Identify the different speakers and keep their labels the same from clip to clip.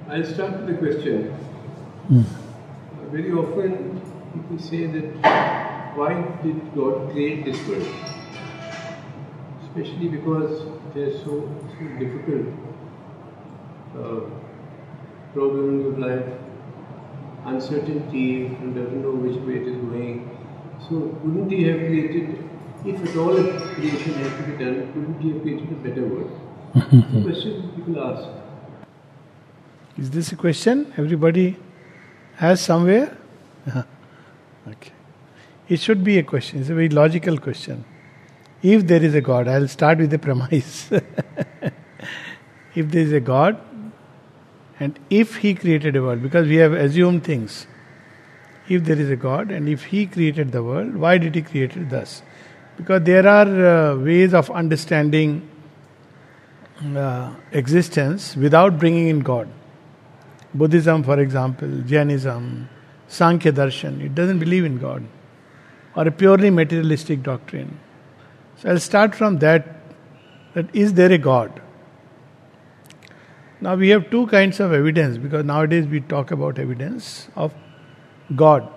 Speaker 1: I'll start with the question. Very often people say that why did God create this world? Especially because there's so difficult uh, problems of life, uncertainty, one doesn't know which way it is going. So wouldn't he have created, if at all creation had to be done, couldn't he have created a better world? It's a question people ask.
Speaker 2: Is this a question everybody has somewhere? Okay. It should be a question. It's a very logical question. If there is a God, I'll start with the premise. If there is a God, and if He created a world, because we have assumed things. If there is a God, and if He created the world, why did He create it thus? Because there are ways of understanding existence without bringing in God. Buddhism, for example, Jainism, Sankhya Darshan, it doesn't believe in God, or a purely materialistic doctrine. So I'll start from that is there a God? Now we have two kinds of evidence, because nowadays we talk about evidence of God.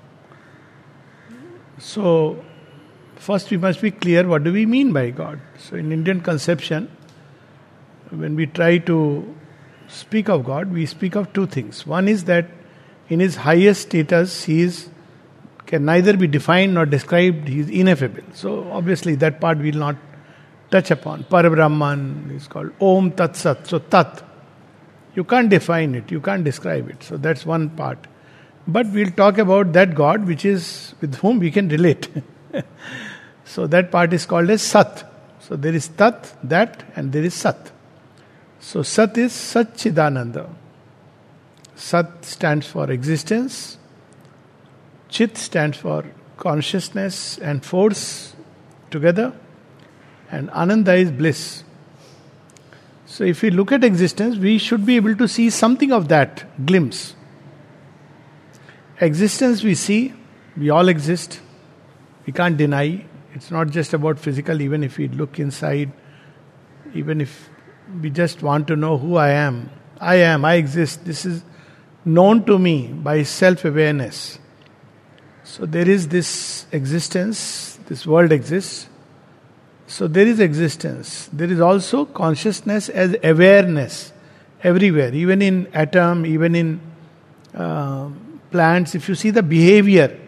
Speaker 2: So first we must be clear, what do we mean by God? So in Indian conception, when we try to speak of God, we speak of two things. One is that in His highest status, can neither be defined nor described, He is ineffable. So obviously that part we will not touch upon. Parabrahman is called Om Tat Sat. So Tat, you can't define it, you can't describe it. So that's one part. But we'll talk about that God which is with whom we can relate. So that part is called as Sat. So there is Tat, that, and there is Sat. So Sat is Satchidananda. Sat stands for existence. Chit stands for consciousness and force together. And Ananda is bliss. So if we look at existence, we should be able to see something of that glimpse. Existence we see, we all exist. We can't deny. It's not just about physical, even if we look inside, even if we just want to know who I am. I exist. This is known to me by self-awareness. So there is this existence, this world exists. So there is existence. There is also consciousness as awareness everywhere, even in atom, even in plants. If you see the behavior,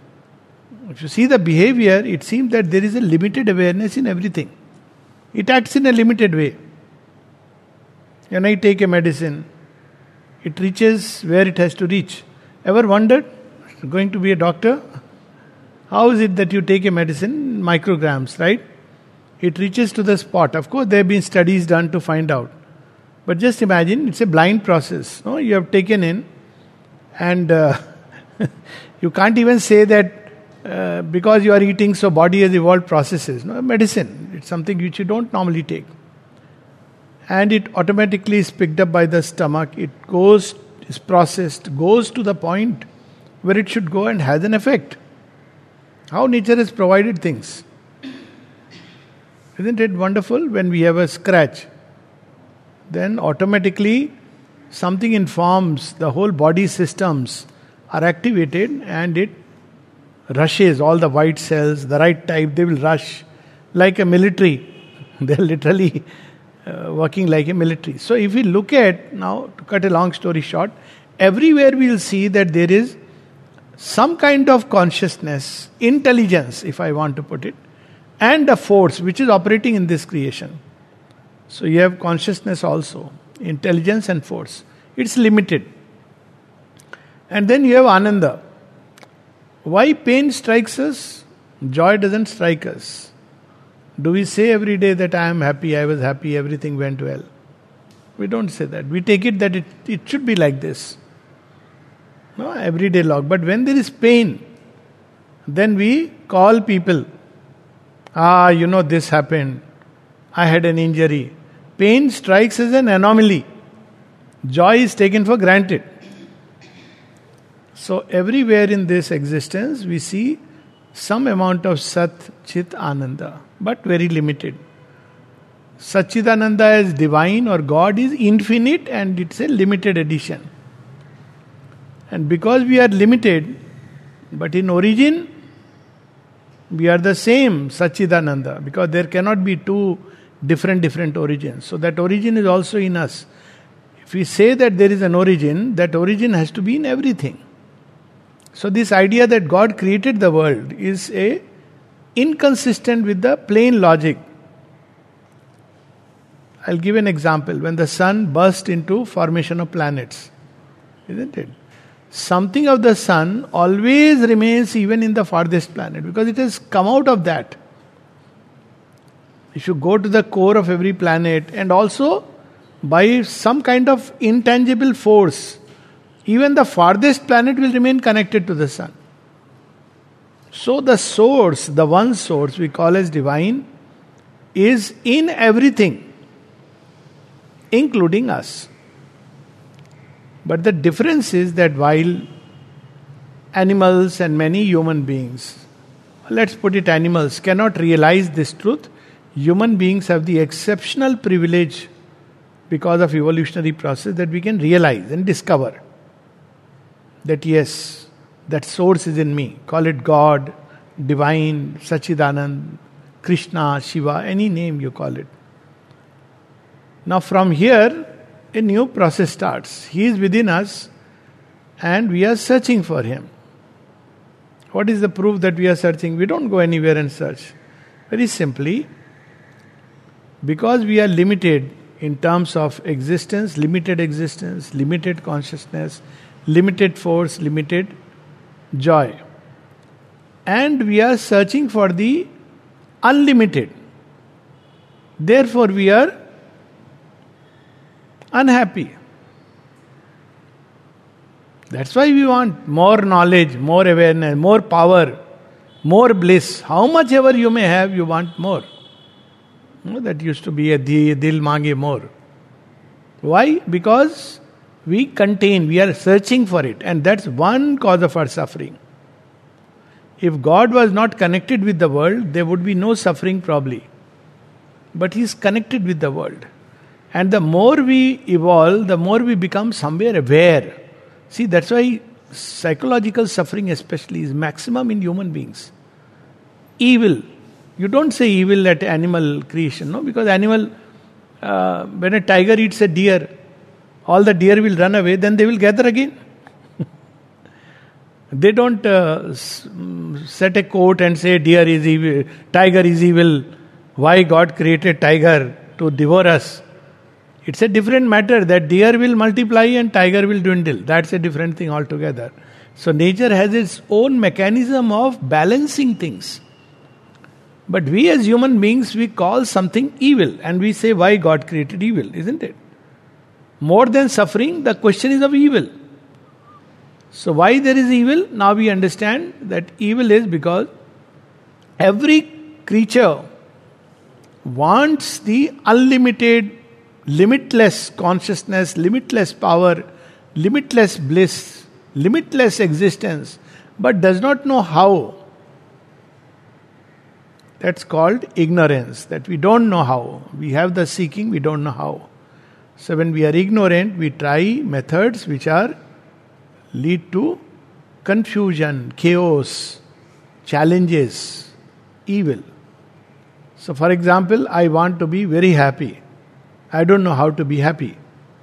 Speaker 2: it seems that there is a limited awareness in everything. It acts in a limited way. When I take a medicine, it reaches where it has to reach. Ever wondered? Going to be a doctor? How is it that you take a medicine, micrograms, right? It reaches to the spot. Of course, there have been studies done to find out. But just imagine, it's a blind process. No? You have taken in, and you can't even say that because you are eating, so body has evolved processes. No, medicine, it's something which you don't normally take. And it automatically is picked up by the stomach. It is processed, goes to the point where it should go and has an effect. How nature has provided things. Isn't it wonderful? When we have a scratch, then automatically something informs, the whole body systems are activated, and it rushes all the white cells, the right type, they will rush like a military. They are literally working like a military. So if we look at, now to cut a long story short, everywhere we will see that there is some kind of consciousness, intelligence, if I want to put it, and a force which is operating in this creation. So you have consciousness also, intelligence and force. It's limited. And then you have Ananda. Why pain strikes us? Joy doesn't strike us. Do we say every day that I am happy, I was happy, everything went well? We don't say that. We take it that it should be like this. No, everyday log. But when there is pain, then we call people. This happened. I had an injury. Pain strikes as an anomaly. Joy is taken for granted. So everywhere in this existence, we see some amount of Sat, Chit, Ananda, but very limited. Satchidananda is divine or God is infinite and it's a limited edition. And because we are limited, but in origin, we are the same Satchidananda, because there cannot be two different origins. So that origin is also in us. If we say that there is an origin, that origin has to be in everything. So this idea that God created the world is inconsistent with the plain logic. I'll give an example. When the sun burst into formation of planets, isn't it? Something of the sun always remains even in the farthest planet because it has come out of that. If you go to the core of every planet, and also by some kind of intangible force, even the farthest planet will remain connected to the sun. So the source, the one source we call as divine, is in everything, including us. But the difference is that while animals and many human beings, let's put it animals, cannot realize this truth, human beings have the exceptional privilege because of evolutionary process that we can realize and discover that yes, that source is in me. Call it God, divine, Sachidanand, Krishna, Shiva, any name you call it. Now from here, a new process starts. He is within us and we are searching for Him. What is the proof that we are searching? We don't go anywhere and search. Very simply, because we are limited in terms of existence, limited consciousness, limited force, limited joy. And we are searching for the unlimited. Therefore we are unhappy. That's why we want more knowledge, more awareness, more power, more bliss. How much ever you may have, you want more. That used to be a dil mange more. Why? Because we are searching for it, and that's one cause of our suffering. If God was not connected with the world, there would be no suffering probably. But He is connected with the world. And the more we evolve, the more we become somewhere aware. See, that's why psychological suffering especially is maximum in human beings. Evil. You don't say evil at animal creation, no? Because when a tiger eats a deer, all the deer will run away, then they will gather again. They don't set a quote and say deer is evil, tiger is evil. Why God created tiger to devour us? It's a different matter that deer will multiply and tiger will dwindle. That's a different thing altogether. So nature has its own mechanism of balancing things. But we as human beings, we call something evil and we say why God created evil, isn't it? More than suffering, the question is of evil. So why there is evil? Now we understand that evil is because every creature wants the unlimited, limitless consciousness, limitless power, limitless bliss, limitless existence, but does not know how. That's called ignorance, that we don't know how. We have the seeking, we don't know how. So when we are ignorant, we try methods which lead to confusion, chaos, challenges, evil. So for example, I want to be very happy. I don't know how to be happy.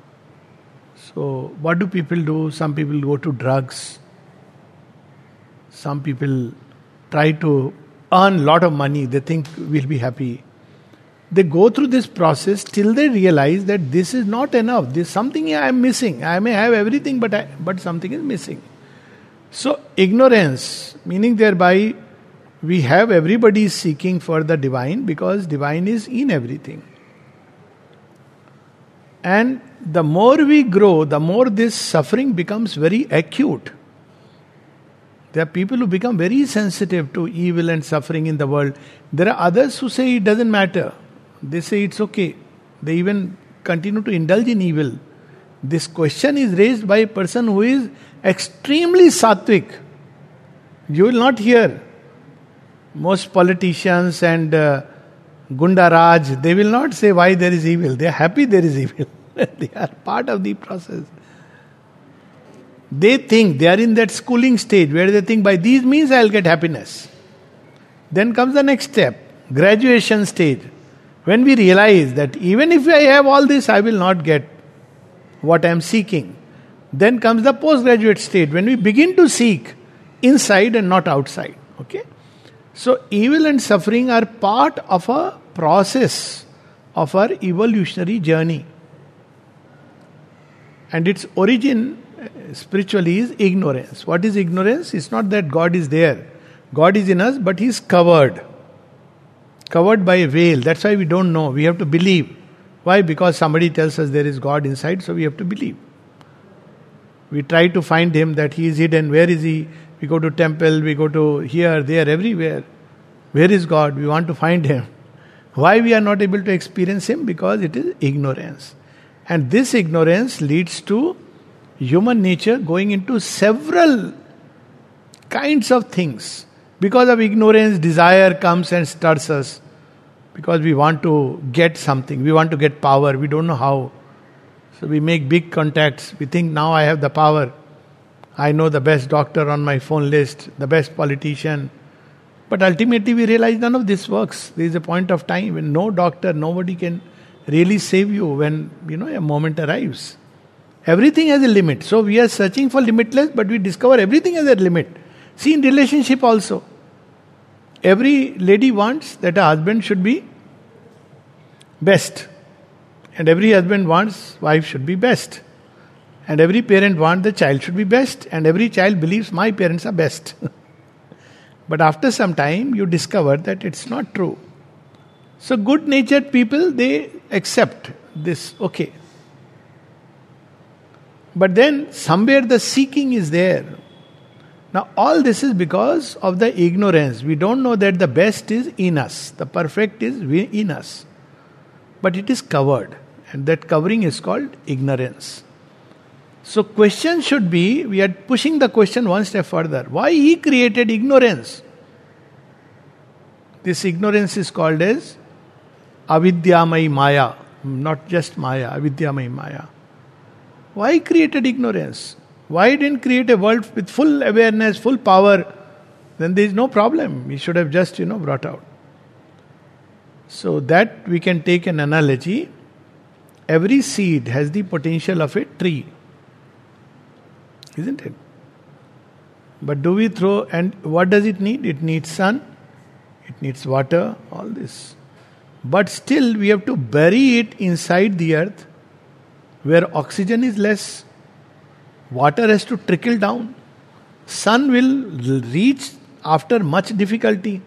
Speaker 2: So what do people do? Some people go to drugs. Some people try to earn a lot of money. They think we'll be happy. They go through this process till they realize that this is not enough. There's something I am missing. I may have everything, but something is missing. So ignorance, meaning thereby we have everybody seeking for the divine because divine is in everything. And the more we grow, the more this suffering becomes very acute. There are people who become very sensitive to evil and suffering in the world. There are others who say it doesn't matter. They say it's okay. They even continue to indulge in evil. This question is raised by a person who is extremely sattvic. You will not hear most politicians and Gunda Raj, they will not say why there is evil. They are happy there is evil. They are part of the process. They think, they are in that schooling stage where they think by these means I will get happiness. Then comes the next step, graduation stage. When we realize that even if I have all this, I will not get what I am seeking. Then comes the postgraduate state, when we begin to seek inside and not outside. Okay? So evil and suffering are part of a process of our evolutionary journey. And its origin spiritually is ignorance. What is ignorance? It's not that God is there. God is in us, but He is covered. Covered by a veil. That's why we don't know. We have to believe. Why? Because somebody tells us there is God inside, so we have to believe. We try to find Him, that He is hidden. Where is He? We go to temple, we go to here, there, everywhere. Where is God? We want to find Him. Why we are not able to experience Him? Because it is ignorance. And this ignorance leads to human nature going into several kinds of things. Because of ignorance, desire comes and stirs us. Because we want to get something. We want to get power. We don't know how. So we make big contacts. We think now I have the power. I know the best doctor on my phone list, the best politician. But ultimately we realize none of this works. There is a point of time when no doctor, nobody can really save you when, a moment arrives. Everything has a limit. So we are searching for limitless, but we discover everything has a limit. See, in relationship also, every lady wants that a husband should be best. And every husband wants wife should be best. And every parent wants the child should be best. And every child believes my parents are best. But after some time, you discover that it's not true. So good-natured people, they accept this, okay. But then somewhere the seeking is there. Now all this is because of the ignorance. We don't know that the best is in us. The perfect is in us. But it is covered. And that covering is called ignorance. So question should be, we are pushing the question one step further. Why He created ignorance? This ignorance is called as avidyamai maya. Not just maya, avidyamai maya. Why He created ignorance? Why He didn't create a world with full awareness, full power? Then there is no problem. He should have just, brought out. So that we can take an analogy. Every seed has the potential of a tree. Isn't it? But do we throw, and what does it need? It needs sun, it needs water, all this. But still we have to bury it inside the earth where oxygen is less. Water has to trickle down. Sun will reach after much difficulty.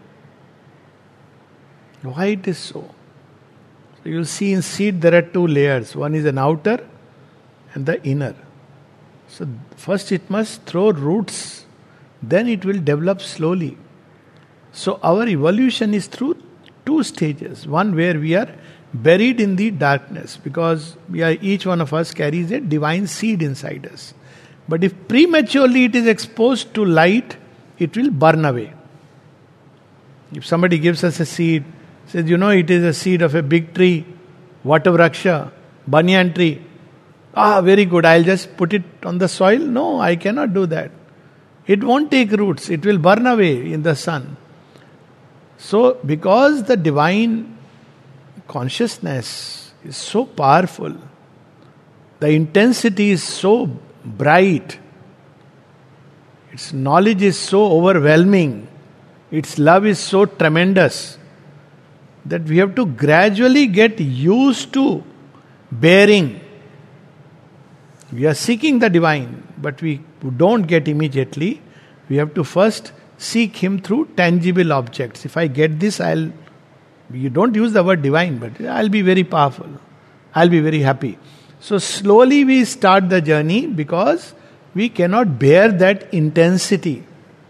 Speaker 2: Why it is so? So you'll see in seed there are two layers. One is an outer and the inner. So first it must throw roots. Then it will develop slowly. So our evolution is through two stages. One where we are buried in the darkness because each one of us carries a divine seed inside us. But if prematurely it is exposed to light, it will burn away. If somebody gives us a seed, says, it is a seed of a big tree, Vatavraksha, banyan tree. Very good, I'll just put it on the soil. No, I cannot do that. It won't take roots, it will burn away in the sun. So, because the divine consciousness is so powerful, the intensity is so bright, its knowledge is so overwhelming, its love is so tremendous, that we have to gradually get used to bearing. We are seeking the divine, but we don't get immediately. We have to first seek Him through tangible objects. If I get this, you don't use the word divine, but I'll be very powerful. I'll be very happy. So slowly we start the journey because we cannot bear that intensity.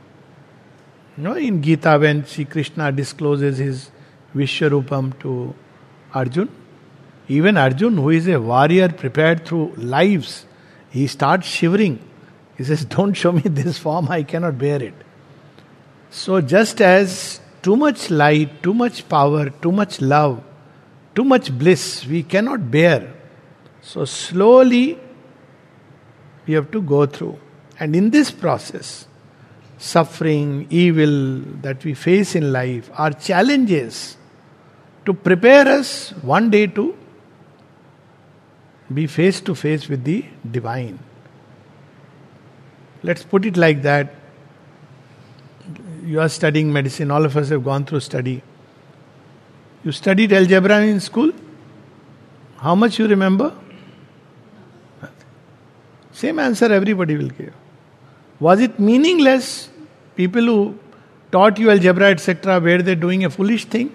Speaker 2: In Gita when Sri Krishna discloses his Vishwarupam to Arjun, even Arjun, who is a warrior prepared through lives, he starts shivering. He says, don't show me this form, I cannot bear it. So just as too much light, too much power, too much love, too much bliss we cannot bear. So slowly we have to go through. And in this process, suffering, evil that we face in life are challenges to prepare us one day to be face to face with the divine. Let's put it like that. You are studying medicine, all of us have gone through study. You studied algebra in school? How much you remember? Same answer everybody will give. Was it meaningless? People who taught you algebra, etc., were they doing a foolish thing?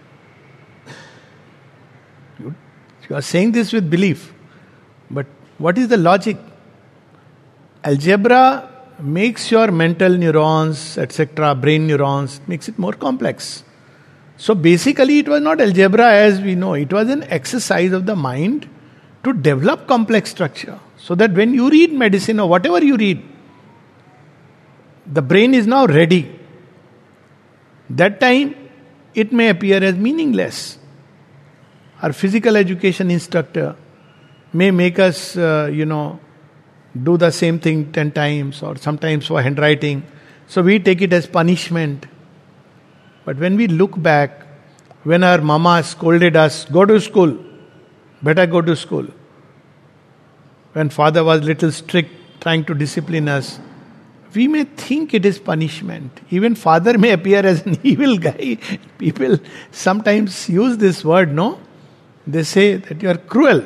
Speaker 2: You are saying this with belief. But what is the logic? Algebra makes your mental neurons, etc., brain neurons, makes it more complex. So basically it was not algebra as we know. It was an exercise of the mind to develop complex structure. So that when you read medicine or whatever you read, the brain is now ready. That time, it may appear as meaningless. Our physical education instructor may make us, do the same thing 10 times or sometimes for handwriting. So we take it as punishment. But when we look back, when our mama scolded us, go to school, better go to school. When father was little strict, trying to discipline us, we may think it is punishment. Even father may appear as an evil guy. People sometimes use this word, no? They say that you are cruel.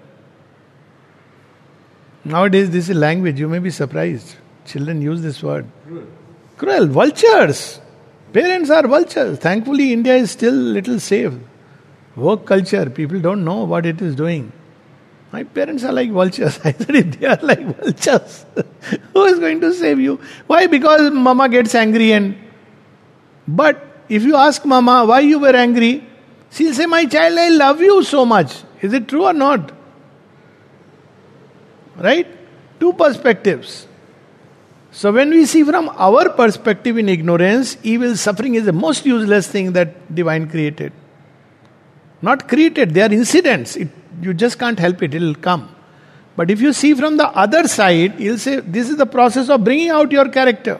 Speaker 2: Nowadays this is language, you may be surprised. Children use this word. Cruel, vultures. Parents are vultures. Thankfully India is still little safe. Work culture, people don't know what it is doing. My parents are like vultures. I said, if they are like vultures, who is going to save you? Why? Because mama gets angry But if you ask mama why you were angry, she'll say, my child, I love you so much. Is it true or not? Right? Two perspectives. So when we see from our perspective in ignorance, evil, suffering is the most useless thing that divine created. Not created, they are incidents. You just can't help it, it will come. But if you see from the other side, he'll say, this is the process of bringing out your character.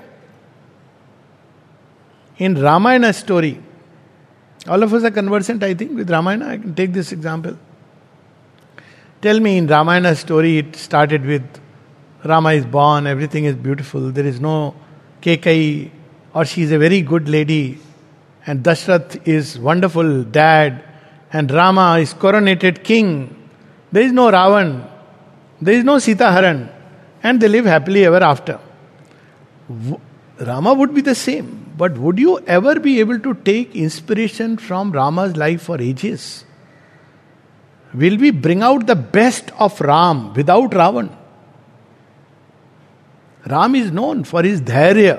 Speaker 2: In Ramayana story, all of us are conversant, I think, with Ramayana. I can take this example. Tell me, in Ramayana story, it started with Rama is born, everything is beautiful, there is no Kekai, or she is a very good lady, and Dashrath is wonderful dad, and Rama is coronated king. There is no Ravan, there is no Sita Haran, and they live happily ever after. Rama would be the same, but would you ever be able to take inspiration from Rama's life for ages? Will we bring out the best of Ram without Ravan? Ram is known for his dhairya.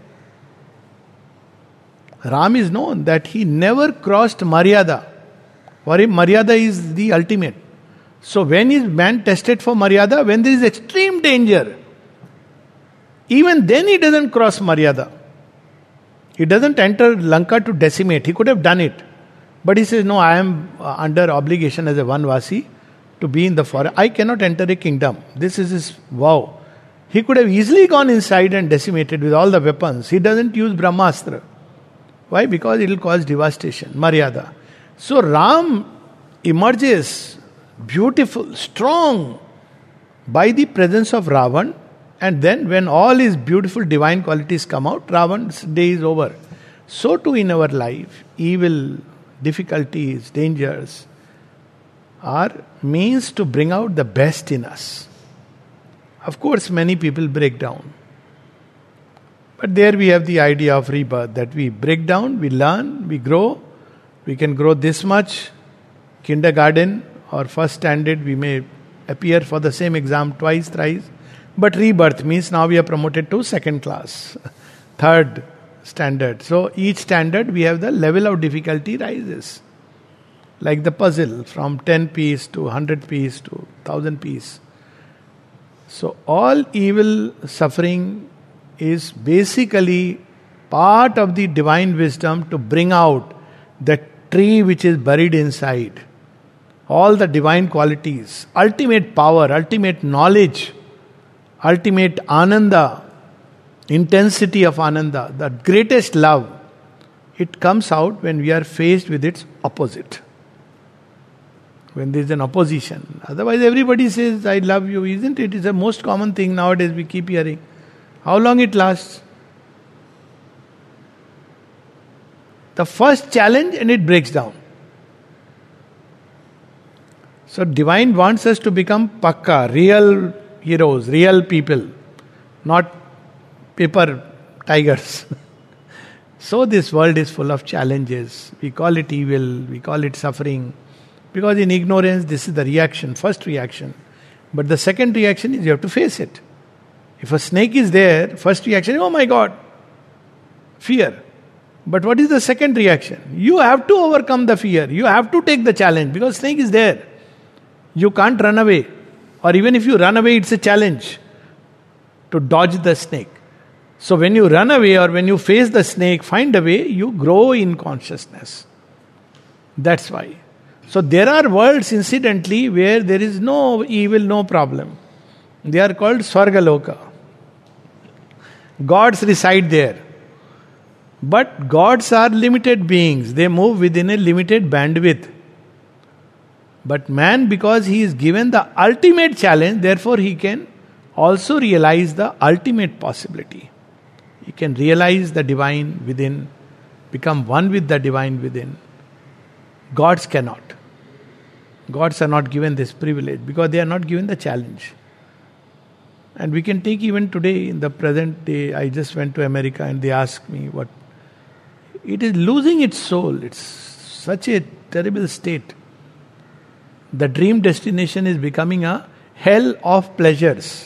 Speaker 2: Ram is known that he never crossed Maryada. For him, Maryada is the ultimate. So when is man tested for Maryada? When there is extreme danger. Even then he doesn't cross Maryada. He doesn't enter Lanka to decimate. He could have done it. But he says, no, I am under obligation as a Vanvasi to be in the forest. I cannot enter a kingdom. This is his vow. He could have easily gone inside and decimated with all the weapons. He doesn't use Brahmastra. Why? Because it will cause devastation. Maryada. So Ram emerges beautiful, strong by the presence of Ravan, and then when all his beautiful divine qualities come out, Ravan's day is over. So too in our life, evil, difficulties, dangers are means to bring out the best in us. Of course, many people break down. But there we have the idea of rebirth, that we break down, we learn, we grow. We can grow this much. Kindergarten or first standard, we may appear for the same exam twice, thrice. But rebirth means now we are promoted to second class, third standard. So each standard we have the level of difficulty rises. Like the puzzle, from 10 piece to 100 piece to 1000 piece. So all evil suffering is basically part of the divine wisdom to bring out the tree which is buried inside. All the divine qualities, ultimate power, ultimate knowledge, ultimate ananda, intensity of ananda, the greatest love. It comes out when we are faced with its opposite. When there is an opposition. Otherwise everybody says, I love you, isn't it? It's the most common thing nowadays we keep hearing. How long it lasts? The first challenge and it breaks down. So divine wants us to become pakka, real heroes, real people, not paper tigers. So this world is full of challenges. We call it evil, we call it suffering. Because in ignorance, this is the reaction, first reaction. But the second reaction is you have to face it. If a snake is there, first reaction, oh my God, fear. But what is the second reaction? You have to overcome the fear. You have to take the challenge because snake is there. You can't run away. Or even if you run away, it's a challenge to dodge the snake. So when you run away or when you face the snake, find a way, you grow in consciousness. That's why. So there are worlds incidentally where there is no evil, no problem. They are called Swargaloka. Gods reside there. But gods are limited beings. They move within a limited bandwidth. But man, because he is given the ultimate challenge, therefore he can also realize the ultimate possibility. He can realize the divine within, become one with the divine within. Gods cannot. Gods are not given this privilege because they are not given the challenge. And we can take even today, in the present day, I just went to America and they asked me what. It is losing its soul. It's such a terrible state. The dream destination is becoming a hell of pleasures.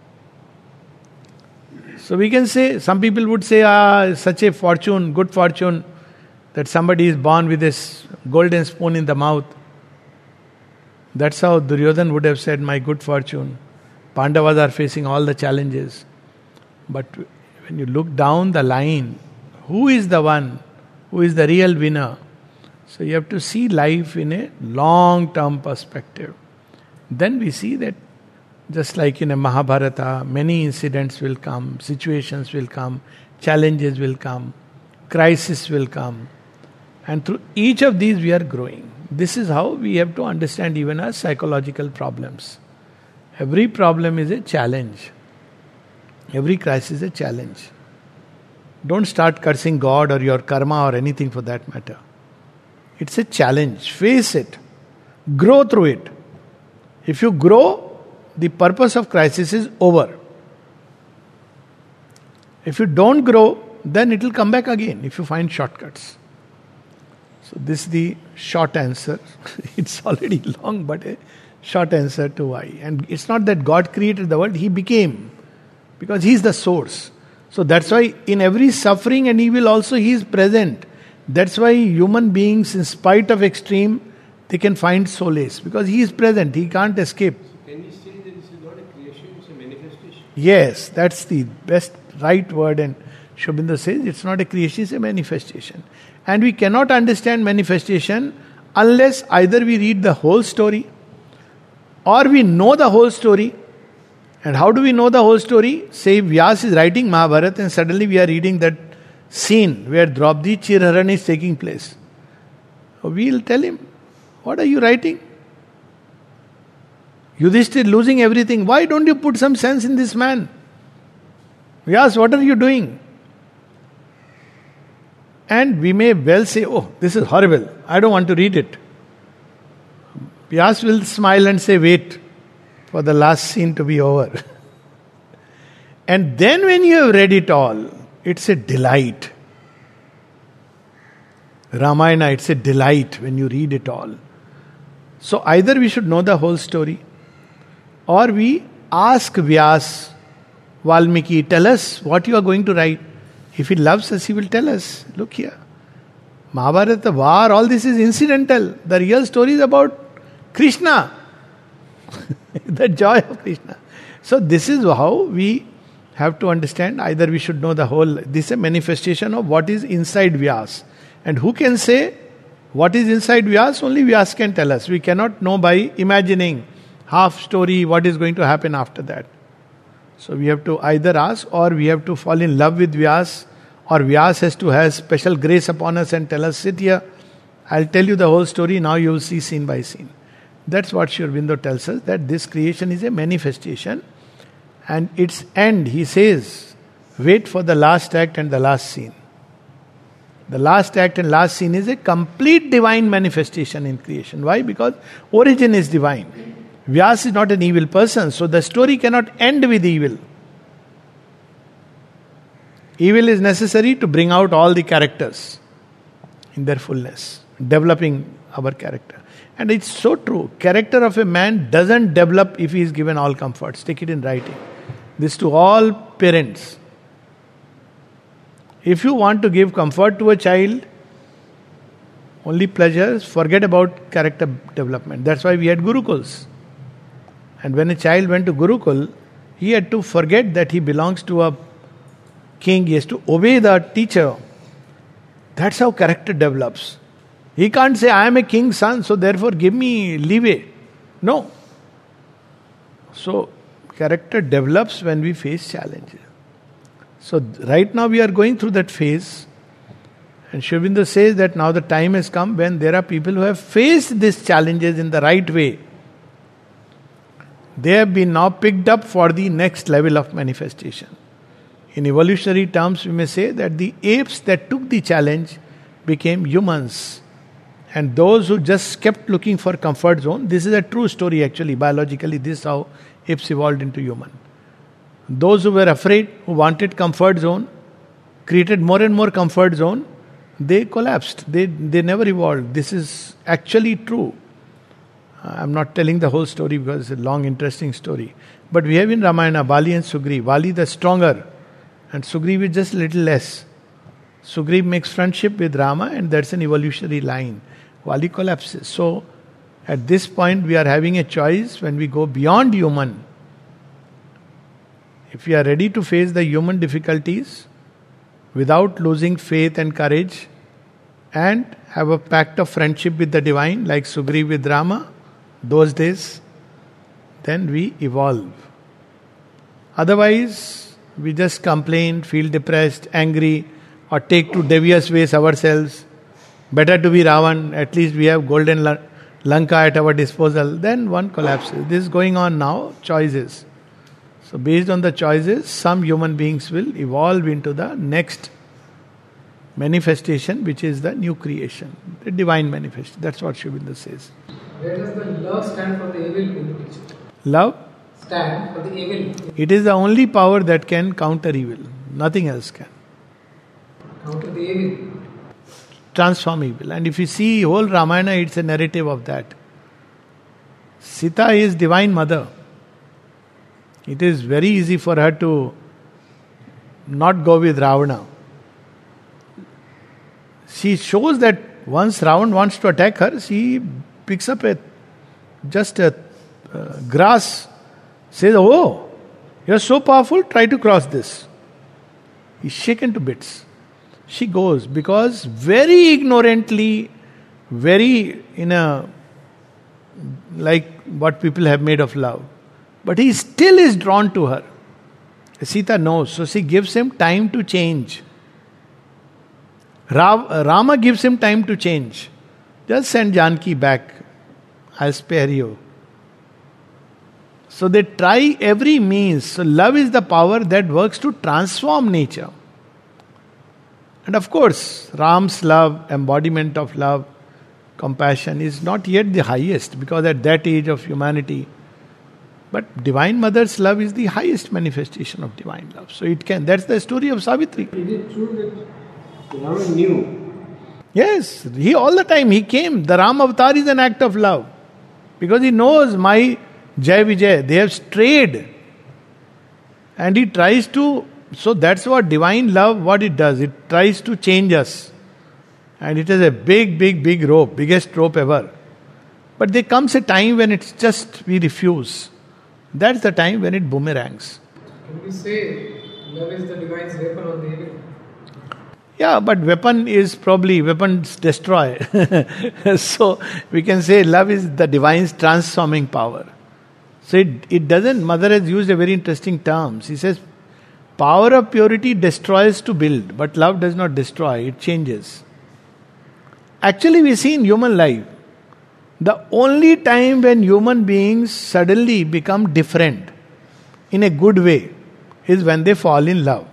Speaker 2: So we can say, some people would say, such a fortune, good fortune, that somebody is born with this golden spoon in the mouth. That's how Duryodhan would have said, my good fortune. Pandavas are facing all the challenges. But when you look down the line, who is the one? Who is the real winner? So you have to see life in a long-term perspective. Then we see that just like in a Mahabharata, many incidents will come, situations will come, challenges will come, crisis will come. And through each of these we are growing. This is how we have to understand even our psychological problems. Every problem is a challenge. Every crisis is a challenge. Don't start cursing God or your karma or anything for that matter. It's a challenge. Face it. Grow through it. If you grow, the purpose of crisis is over. If you don't grow, then it will come back again if you find shortcuts. So this is the short answer. It's already long, but a short answer to why. And it's not that God created the world, He became. Because He is the source. So that's why in every suffering and evil also He is present. That's why human beings, in spite of extreme, they can find solace. Because He is present, He can't escape.
Speaker 1: So can we say that this is not a creation, it's a manifestation?
Speaker 2: Yes, that's the best right word. And Sri Aurobindo says it's not a creation, it's a manifestation. And we cannot understand manifestation unless either we read the whole story or we know the whole story. And how do we know the whole story? Say Vyas is writing Mahabharata and suddenly we are reading that scene where Draupadi Chirharan is taking place. We'll tell him, what are you writing? Yudhishthir losing everything. Why don't you put some sense in this man? Vyas, what are you doing? And we may well say, oh, this is horrible. I don't want to read it. Vyas will smile and say, wait for the last scene to be over. And then when you have read it all, it's a delight. Ramayana, it's a delight when you read it all. So either we should know the whole story, or we ask Vyas, Valmiki, tell us what you are going to write. If he loves us, he will tell us. Look here. Mahabharata, war, all this is incidental. The real story is about Krishna. The joy of Krishna. So this is how we have to understand, either we should know the whole, this is a manifestation of what is inside Vyas. And who can say what is inside Vyas? Only Vyas can tell us. We cannot know by imagining half story what is going to happen after that. So we have to either ask, or we have to fall in love with Vyas, or Vyas has to have special grace upon us and tell us, sit here, I'll tell you the whole story, now you will see scene by scene. That's what Sri Aurobindo tells us, that this creation is a manifestation, and its end, he says, wait for the last act and the last scene. The last act and last scene is a complete divine manifestation in creation. Why? Because origin is divine. Vyas is not an evil person, so the story cannot end with evil. Evil is necessary to bring out all the characters in their fullness, developing our character. And it's so true. Character of a man doesn't develop if he is given all comforts. Take it in writing. This to all parents. If you want to give comfort to a child, only pleasures, forget about character development. That's why we had Gurukuls. And when a child went to Gurukul, he had to forget that he belongs to a king. He has to obey the teacher. That's how character develops. He can't say, I am a king's son, so therefore give me leeway. No. So, character develops when we face challenges. So, right now we are going through that phase. And Sri Aurobindo says that now the time has come when there are people who have faced these challenges in the right way. They have been now picked up for the next level of manifestation. In evolutionary terms, we may say that the apes that took the challenge became humans. And those who just kept looking for comfort zone, this is a true story actually, biologically, this is how apes evolved into human. Those who were afraid, who wanted comfort zone, created more and more comfort zone, they collapsed. They never evolved. This is actually true. I'm not telling the whole story because it's a long, interesting story. But we have in Ramayana, Bali and Sugriv. Bali the stronger, and Sugriv is just a little less. Sugriv makes friendship with Rama, and that's an evolutionary line. Bali collapses. So, at this point, we are having a choice when we go beyond human. If we are ready to face the human difficulties without losing faith and courage, and have a pact of friendship with the divine, like Sugriv with Rama, those days, then we evolve. Otherwise, we just complain, feel depressed, angry, or take to devious ways ourselves. Better to be Ravan, at least we have golden Lanka at our disposal. Then one collapses. This is going on now, choices. So based on the choices, some human beings will evolve into the next manifestation, which is the new creation, the divine manifestation. That's what Sri Aurobindo says.
Speaker 3: Where does the love stand for the evil in the picture?
Speaker 2: Love?
Speaker 3: Stand for the evil.
Speaker 2: It is the only power that can counter evil. Nothing else can.
Speaker 3: Counter the evil.
Speaker 2: Transform evil. And if you see whole Ramayana, it's a narrative of that. Sita is Divine Mother. It is very easy for her to not go with Ravana. She shows that once Ravan wants to attack her, she picks up just a grass, says, oh, you're so powerful, try to cross this. He's shaken to bits. She goes because very ignorantly, very like what people have made of love. But he still is drawn to her. Sita knows, so she gives him time to change. Rama gives him time to change. Just send Janki back. I'll spare you. So they try every means. So love is the power that works to transform nature. And of course, Ram's love, embodiment of love, compassion is not yet the highest, because at that age of humanity. But Divine Mother's love is the highest manifestation of divine love. So it can. That's the story of Savitri.
Speaker 1: Is it true that Rama knew?
Speaker 2: Yes, he all the time he came. The Ram Avatar is an act of love. Because he knows my Jai Vijay, they have strayed. And he tries to, so that's what divine love, what it does. It tries to change us. And it is a big rope, biggest rope ever. But there comes a time when it's just, we refuse. That's the time when it boomerangs.
Speaker 3: Can we say Love is the divine's weapon on the evil.
Speaker 2: Yeah, but weapons destroy. So we can say love is the divine's transforming power. So it doesn't, Mother has used a very interesting term. She says, power of purity destroys to build, but love does not destroy, it changes. Actually, we see in human life, the only time when human beings suddenly become different in a good way is when they fall in love.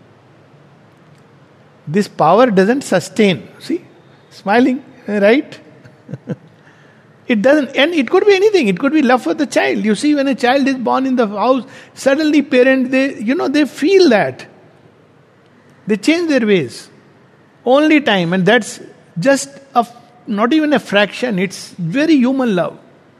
Speaker 2: This power doesn't sustain. See, smiling, right? It doesn't, and it could be anything. It could be love for the child. You see, when a child is born in the house, suddenly parents, they feel that. They change their ways. Only time, and that's just not even a fraction. It's very human love.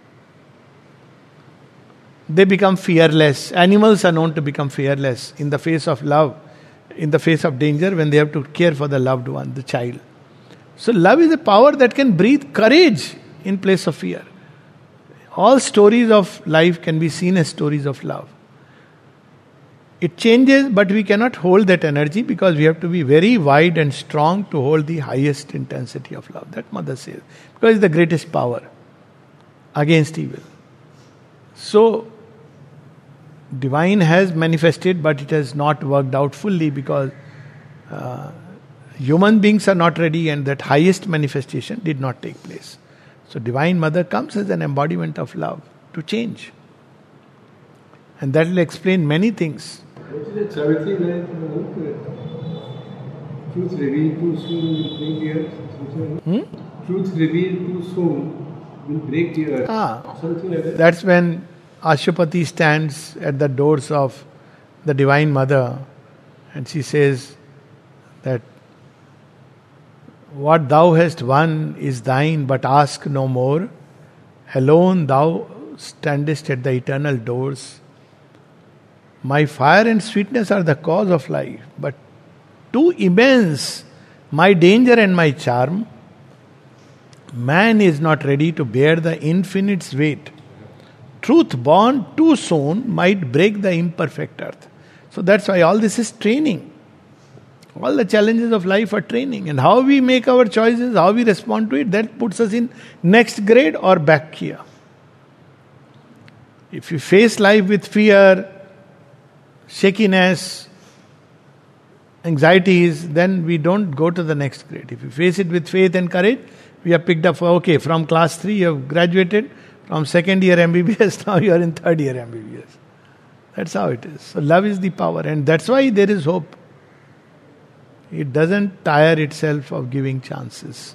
Speaker 2: They become fearless. Animals are known to become fearless in the face of love, in the face of danger, when they have to care for the loved one, the child. So love is a power that can breathe courage in place of fear. All stories of life can be seen as stories of love. It changes, but we cannot hold that energy because we have to be very wide and strong to hold the highest intensity of love. That Mother says. Because it's the greatest power against evil. So, divine has manifested, but it has not worked out fully because human beings are not ready, and that highest manifestation did not take place. So Divine Mother comes as an embodiment of love to change. And that will explain many things.
Speaker 1: What is that Savitri line from the book? Truth revealed too soon will break the earth. Truth revealed too soon will break the earth. Something like that.
Speaker 2: That's when Ashwapati stands at the doors of the Divine Mother and she says that what thou hast won is thine, but ask no more. Alone thou standest at the eternal doors. My fire and sweetness are the cause of life, but too immense my danger and my charm. Man is not ready to bear the infinite's weight. Truth born too soon might break the imperfect earth. So that's why all this is training. All the challenges of life are training. And how we make our choices, how we respond to it, that puts us in next grade or back here. If you face life with fear, shakiness, anxieties, then we don't go to the next grade. If you face it with faith and courage, we are picked up, okay, from class 3 you have graduated, from second year MBBS, now you are in third year MBBS. That's how it is. So love is the power, and that's why there is hope. It doesn't tire itself of giving chances.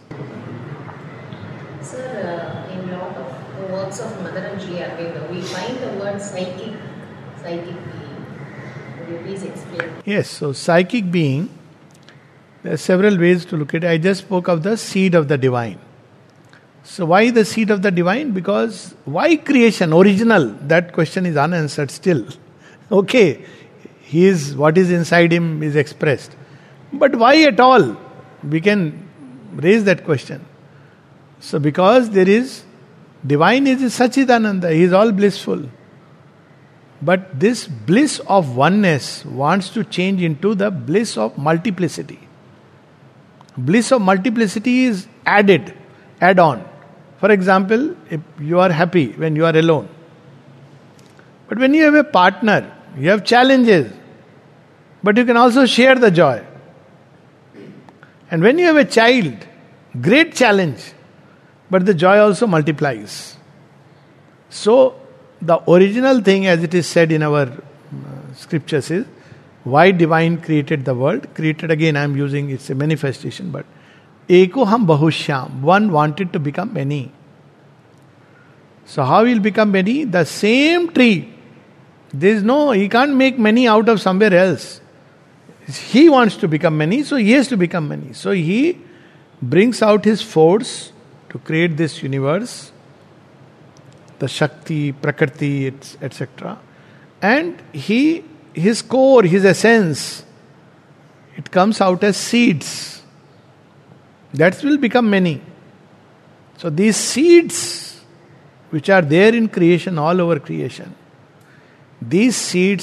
Speaker 4: Sir, in a lot of works of Mother and Sri Aurobindo, we find the word psychic being. Would you please explain?
Speaker 2: Yes, so psychic being, there are several ways to look at it. I just spoke of the seed of the divine. So why the seed of the divine? Because why creation, original? That question is unanswered still. Okay, what is inside him is expressed. But why at all? We can raise that question. So because there is, divine is Sachidananda, he is all blissful. But this bliss of oneness wants to change into the bliss of multiplicity. Bliss of multiplicity is add on. For example, if you are happy when you are alone. But when you have a partner, you have challenges. But you can also share the joy. And when you have a child, great challenge, but the joy also multiplies. So, the original thing, as it is said in our scriptures, is why divine created the world. Created, again, I am using, it's a manifestation, but Eko ham bahushyam, one wanted to become many. So, how will become many? The same tree. He can't make many out of somewhere else. He wants to become many, so he has to become many. So he brings out his force to create this universe, the Shakti, Prakriti, etc. And his core, his essence, it comes out as seeds. That will become many. So these seeds, which are there in creation, all over creation, these seeds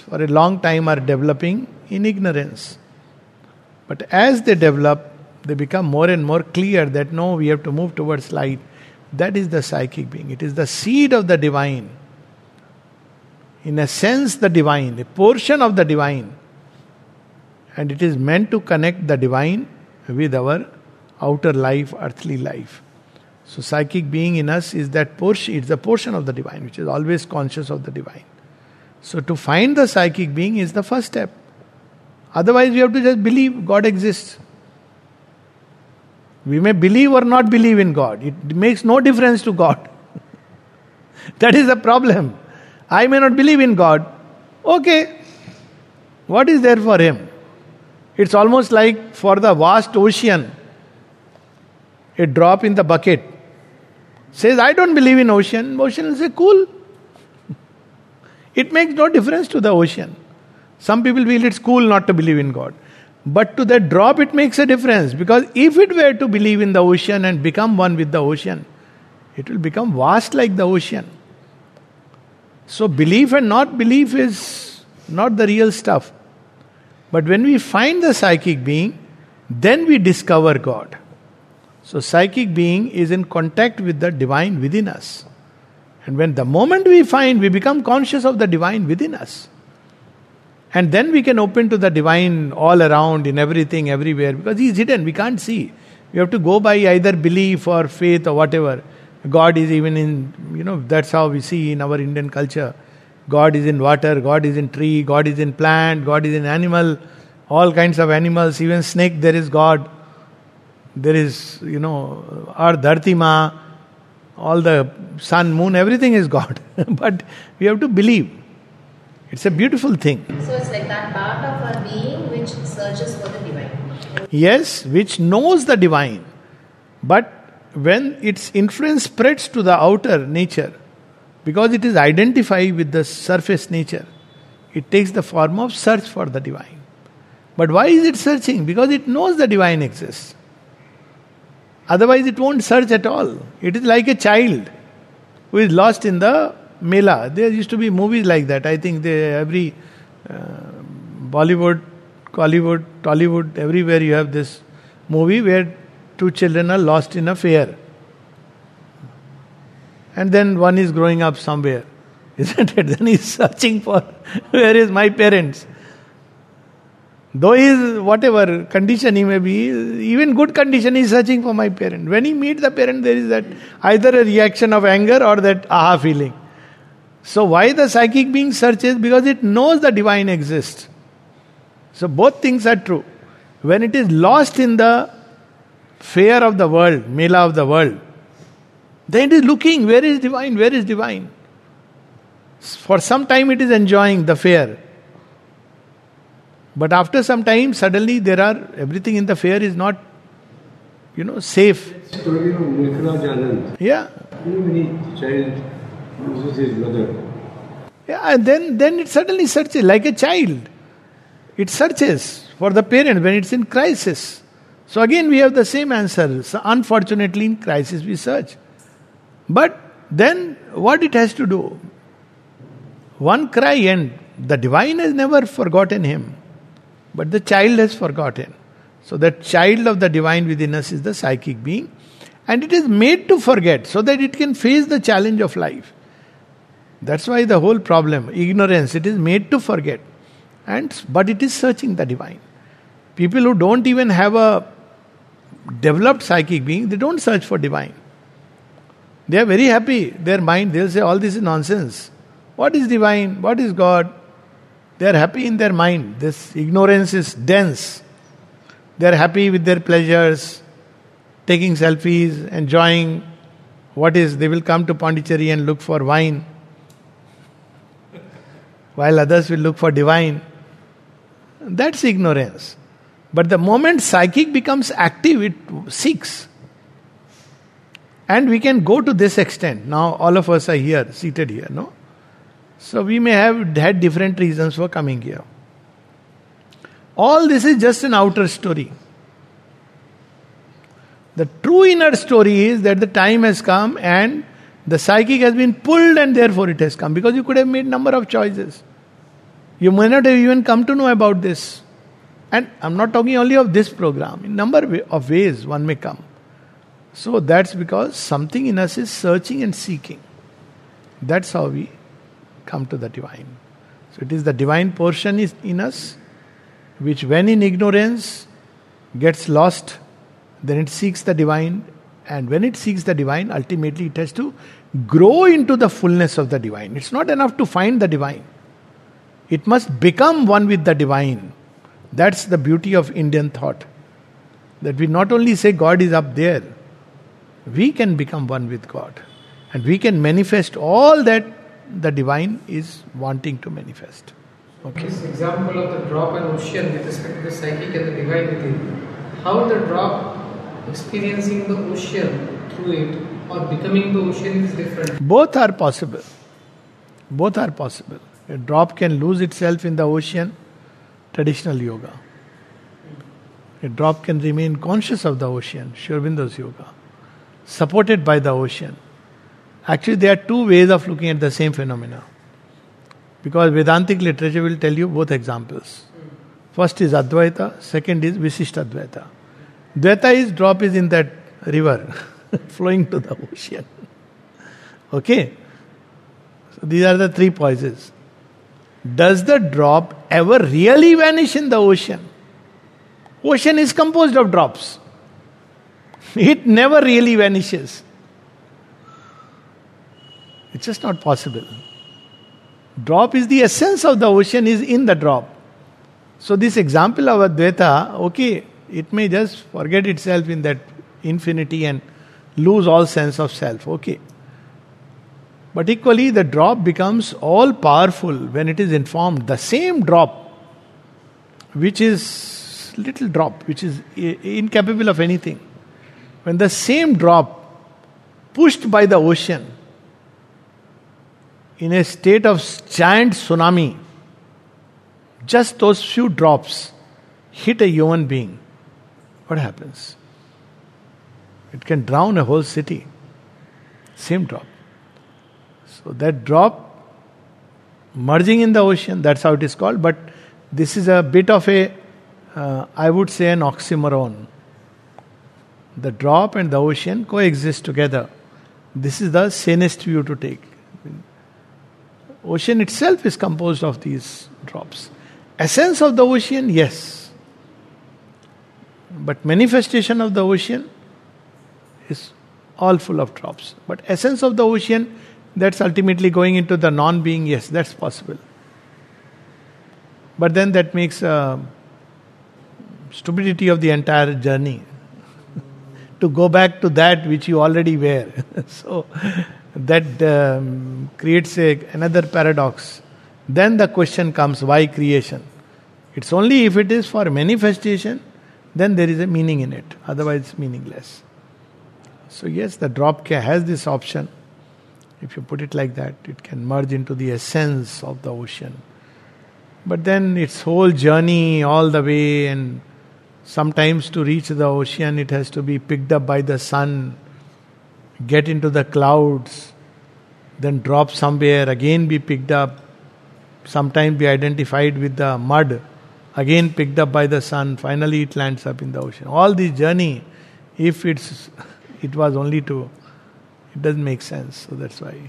Speaker 2: for a long time are developing in ignorance. But as they develop, they become more and more clear that no, we have to move towards light. That is the psychic being. It is the seed of the divine. In a sense, the divine, a portion of the divine. And it is meant to connect the divine with our outer life, earthly life. So psychic being in us is that portion, it's the portion of the divine, which is always conscious of the divine. So to find the psychic being is the first step. Otherwise we have to just believe God exists. We may believe or not believe in God. It makes no difference to God. That is the problem. I may not believe in God. Okay. What is there for him? It's almost like for the vast ocean, a drop in the bucket. Says, I don't believe in ocean. Ocean will say, cool. It makes no difference to the ocean. Some people feel it's cool not to believe in God. But to that drop it makes a difference. Because if it were to believe in the ocean and become one with the ocean, it will become vast like the ocean. So belief and not belief is not the real stuff. But when we find the psychic being, then we discover God. So psychic being is in contact with the divine within us. And when the moment we find, we become conscious of the divine within us. And then we can open to the divine all around, in everything, everywhere. Because he is hidden, we can't see. We have to go by either belief or faith or whatever. God is even in, that's how we see in our Indian culture. God is in water, God is in tree, God is in plant, God is in animal, all kinds of animals, even snake there is God. There is, our Dharti Ma, all the sun, moon, everything is God. But we have to believe. It's a beautiful thing.
Speaker 4: So it's like that part of our being which searches for the divine.
Speaker 2: Yes, which knows the divine. But when its influence spreads to the outer nature, because it is identified with the surface nature, it takes the form of search for the divine. But why is it searching? Because it knows the divine exists. Otherwise it won't search at all. It is like a child who is lost in the Mela. There used to be movies like that. I think every Bollywood, Collywood, Tollywood, everywhere you have this movie where two children are lost in a fair. And then one is growing up somewhere. Isn't it? Then he's searching for where is my parents. Though he is whatever condition he may be, even good condition, he is searching for my parent. When he meets the parent, there is that either a reaction of anger or that aha feeling. So why the psychic being searches? Because it knows the divine exists. So both things are true. When it is lost in the fair of the world, Mela of the world, then it is looking, where is divine, where is divine? For some time it is enjoying the fair. But after some time, suddenly everything in the fair is not, safe.
Speaker 1: Story of Mulkraj Anand.
Speaker 2: Yeah.
Speaker 1: When a child loses his mother.
Speaker 2: Yeah, and then it suddenly searches like a child. It searches for the parent when it's in crisis. So again we have the same answer. So unfortunately in crisis we search. But then what it has to do? One cry and the divine has never forgotten him. But the child has forgotten. So that child of the divine within us is the psychic being. And it is made to forget so that it can face the challenge of life. That's why the whole problem, ignorance, it is made to forget. But it is searching the divine. People who don't even have a developed psychic being, they don't search for divine. They are very happy. Their mind, they'll say all this is nonsense. What is divine? What is God? They are happy in their mind. This ignorance is dense. They are happy with their pleasures, taking selfies, enjoying they will come to Pondicherry and look for wine, while others will look for divine. That's ignorance. But the moment psychic becomes active, it seeks. And we can go to this extent. Now all of us are here, seated here, no? So we may have had different reasons for coming here. All this is just an outer story. The true inner story is that the time has come and the psychic has been pulled and therefore it has come. Because you could have made number of choices. You may not have even come to know about this. And I'm not talking only of this program. In number of ways one may come. So that's because something in us is searching and seeking. That's how we come to the divine. So it is the divine portion is in us, which when in ignorance gets lost, then it seeks the divine. And when it seeks the divine, ultimately it has to grow into the fullness of the divine. It's not enough to find the divine. It must become one with the divine. That's the beauty of Indian thought. That we not only say God is up there, we can become one with God. And we can manifest all that the divine is wanting to manifest. Okay.
Speaker 3: This example of the drop and ocean with respect to the psychic and the divine within. How the drop experiencing the ocean through it or becoming the ocean is different.
Speaker 2: Both are possible. Both are possible. A drop can lose itself in the ocean, traditional yoga. A drop can remain conscious of the ocean, Sri Aurobindo's yoga, supported by the ocean. Actually, there are two ways of looking at the same phenomena. Because Vedantic literature will tell you both examples. First is Advaita, second is Visishtadvaita. Dvaita is drop is in that river, flowing to the ocean. Okay? So these are the three poises. Does the drop ever really vanish in the ocean? Ocean is composed of drops. It never really vanishes. It's just not possible. Drop is the essence of the ocean is in the drop. So this example of Advaita, okay, it may just forget itself in that infinity and lose all sense of self. Okay. But equally, the drop becomes all powerful when it is informed. The same drop, which is little drop, which is incapable of anything. When the same drop, pushed by the ocean, in a state of giant tsunami, just those few drops hit a human being, what happens? It can drown a whole city. Same drop. So that drop merging in the ocean, that's how it is called. But this is a bit of a, I would say, an oxymoron. The drop and the ocean coexist together. This is the sanest view to take. Ocean itself is composed of these drops. Essence of the ocean, yes. But manifestation of the ocean is all full of drops. But essence of the ocean, that's ultimately going into the non-being, yes, that's possible. But then that makes stupidity of the entire journey. To go back to that which you already were. So that creates another paradox. Then the question comes, why creation? It's only if it is for manifestation, then there is a meaning in it. Otherwise it's meaningless. So yes, the drop has this option. If you put it like that, it can merge into the essence of the ocean. But then its whole journey all the way, and sometimes to reach the ocean it has to be picked up by the sun, get into the clouds, then drop somewhere, again be picked up, sometimes be identified with the mud, again picked up by the sun, finally it lands up in the ocean. All this journey, if it was only to, it doesn't make sense. So that's why.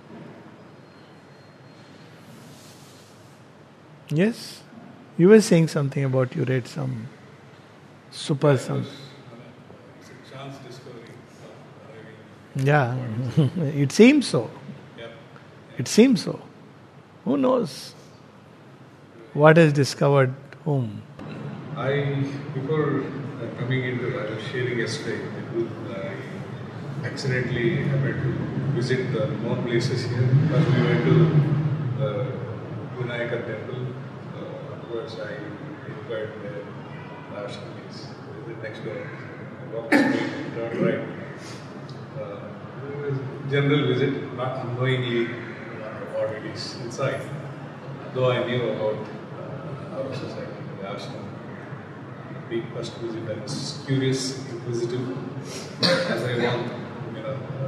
Speaker 2: Yes? You were saying something about you read some super some.
Speaker 1: It's a chance discovery.
Speaker 2: Yeah, it seems so.
Speaker 1: Yep.
Speaker 2: It seems so. Who knows what has discovered whom?
Speaker 1: Before coming into, I was sharing yesterday, I accidentally happened to visit the more places here. First we went to Vinayaka temple. Afterwards I inquired the ashram is next door. I walked straight, turned right. General visit, not unknowingly what it is inside. Though I knew about our society, the ashram. Being first visit, I was curious, inquisitive, as I walked,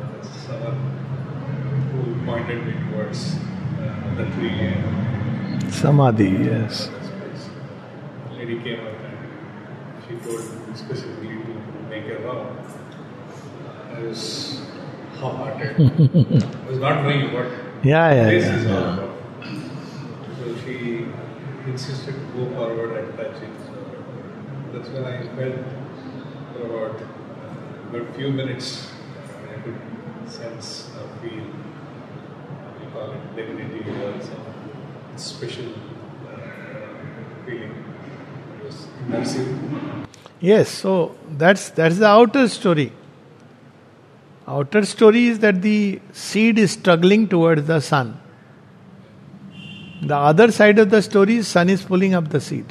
Speaker 1: someone who pointed me towards the tree. And
Speaker 2: Samadhi, yes.
Speaker 5: A lady came up and she told me specifically to make a vow. I was half-hearted. I was not knowing what this is all about. So she insisted to go forward and touch it. So that's when I felt for about a few minutes I could sense or feel, we call it divinity or some special feeling. It was immersive.
Speaker 2: Yes, so that's the outer story. Outer story is that the seed is struggling towards the sun. The other side of the story is sun is pulling up the seed.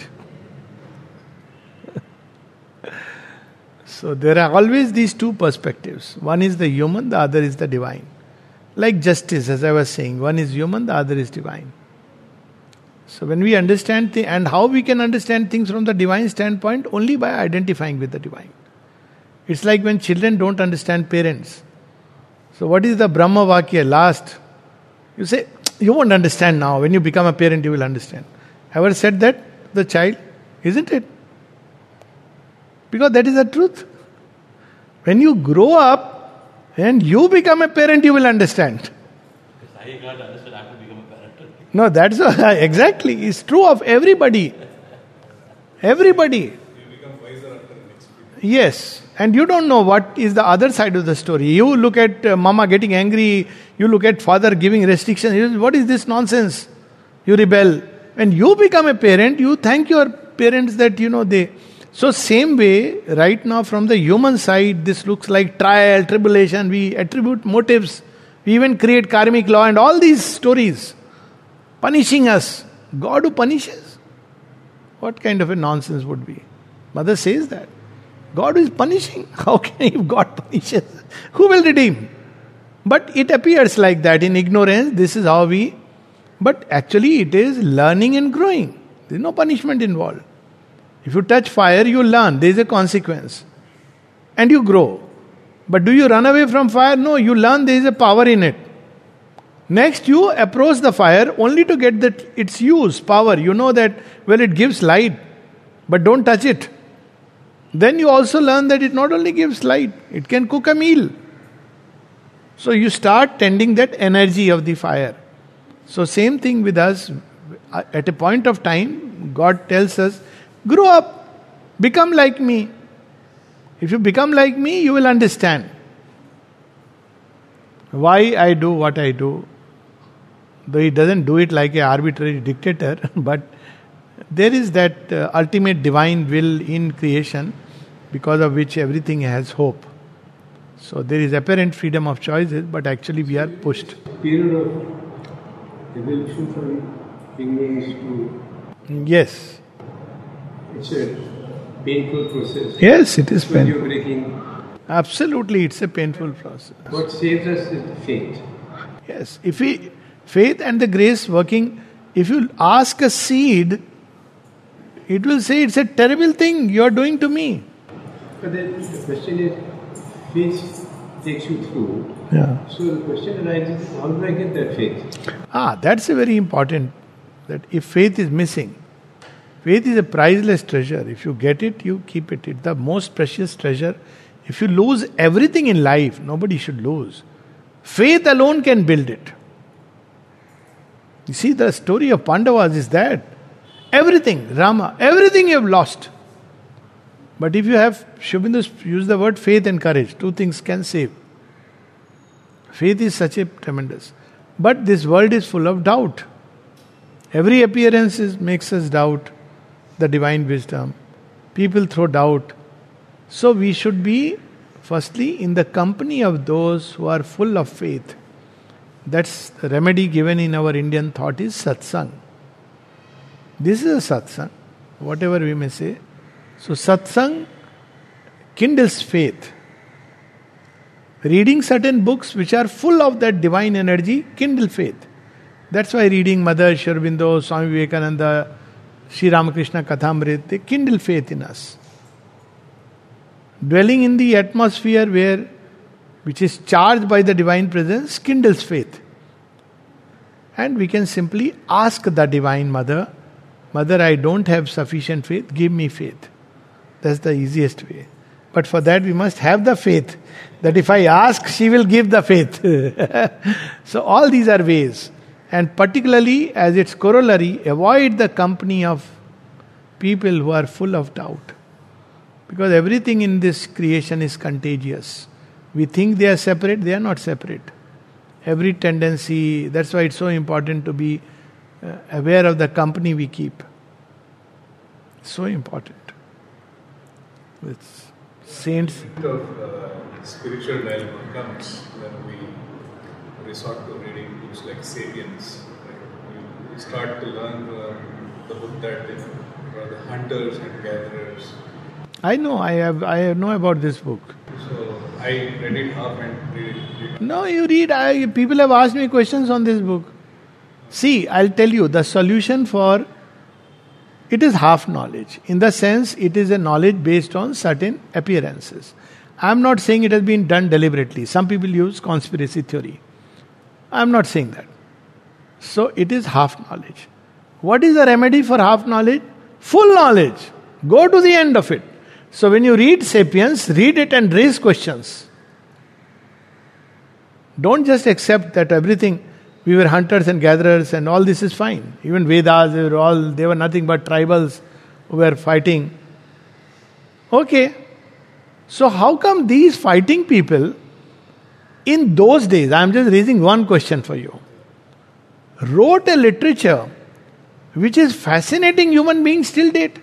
Speaker 2: So there are always these two perspectives. One is the human, the other is the divine. Like justice, as I was saying, one is human, the other is divine. So when we understand and how we can understand things from the divine standpoint, only by identifying with the divine. It's like when children don't understand parents. So what is the Brahma Vakya last? You say, you won't understand now. When you become a parent, you will understand. Ever said that? The child? Isn't it? Because that is the truth. When you grow up and you become a parent, you will understand.
Speaker 6: I can't understand, I have to become a parent.
Speaker 2: No, that's exactly. It's true of everybody. Everybody.
Speaker 5: You become wiser after an experience.
Speaker 2: Yes. And you don't know what is the other side of the story. You look at mama getting angry. You look at father giving restrictions. What is this nonsense? You rebel. When you become a parent, you thank your parents that, they... So same way, right now from the human side, this looks like trial, tribulation. We attribute motives. We even create karmic law and all these stories. Punishing us. God who punishes? What kind of a nonsense would be? Mother says that. God is punishing. How can if God punishes? Who will redeem? But it appears like that in ignorance. This is how we... But actually it is learning and growing. There is no punishment involved. If you touch fire, you learn. There is a consequence. And you grow. But do you run away from fire? No, you learn there is a power in it. Next, you approach the fire only to get its use, power. You know that, it gives light. But don't touch it. Then you also learn that it not only gives light, it can cook a meal. So you start tending that energy of the fire. So same thing with us. At a point of time, God tells us, grow up, become like me. If you become like me, you will understand why I do what I do. Though he doesn't do it like an arbitrary dictator, but there is that ultimate divine will in creation because of which everything has hope. So there is apparent freedom of choices, but actually we are pushed.
Speaker 1: Period of evolution from ignorance to...
Speaker 2: Yes.
Speaker 1: It's a painful process.
Speaker 2: Yes, it is painful.
Speaker 1: You're breaking.
Speaker 2: Absolutely, it's a painful process.
Speaker 1: What saves us is the faith.
Speaker 2: Yes, faith and the grace working. If you ask a seed, it will say it's a terrible thing you are doing to me.
Speaker 1: But then the question is, faith takes you through.
Speaker 2: Yeah.
Speaker 1: So the question arises, how do I get that faith?
Speaker 2: That's a very important. That if faith is missing, faith is a priceless treasure. If you get it, you keep it. It's the most precious treasure. If you lose everything in life, nobody should lose. Faith alone can build it. You see, the story of Pandavas is that. Everything, Rama, everything you have lost. But if you have, Sri Aurobindo used the word faith and courage. Two things can save. Faith is such a tremendous. But this world is full of doubt. Every appearance makes us doubt the divine wisdom. People throw doubt. So we should be, firstly, in the company of those who are full of faith. That's the remedy given in our Indian thought is satsang. This is a satsang, whatever we may say. So satsang kindles faith. Reading certain books which are full of that divine energy kindle faith. That's why reading Mother, Sri Aurobindo, Swami Vivekananda, Sri Ramakrishna Kathamrit, they kindle faith in us. Dwelling in the atmosphere which is charged by the divine presence kindles faith. And we can simply ask the Divine Mother, Mother, I don't have sufficient faith, give me faith. That's the easiest way. But for that we must have the faith that if I ask, she will give the faith. So all these are ways. And particularly as its corollary, avoid the company of people who are full of doubt. Because everything in this creation is contagious. We think they are separate, they are not separate. Every tendency, that's why it's so important to be aware of the company we keep. So important. With saints.
Speaker 5: Spiritual dilemma comes when we resort to reading books like Sapiens. You start to learn the book that the hunters and gatherers.
Speaker 2: I know. I know about this book.
Speaker 5: So I read it half and read it.
Speaker 2: No, you read. People have asked me questions on this book. See, I'll tell you the solution for it is half knowledge. In the sense, it is a knowledge based on certain appearances. I am not saying it has been done deliberately. Some people use conspiracy theory. I am not saying that. So it is half knowledge. What is the remedy for half knowledge? Full knowledge. Go to the end of it. So when you read Sapiens, read it and raise questions. Don't just accept that everything, we were hunters and gatherers and all this is fine. Even Vedas, they were nothing but tribals who were fighting. Okay. So how come these fighting people, in those days, I am just raising one question for you, wrote a literature which is fascinating human beings till date?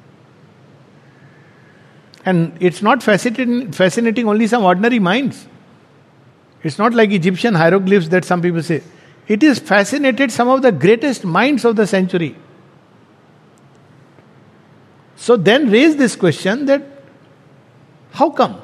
Speaker 2: And it's not fascinating only some ordinary minds. It's not like Egyptian hieroglyphs that some people say. It is fascinated some of the greatest minds of the century. So then raise this question that how come?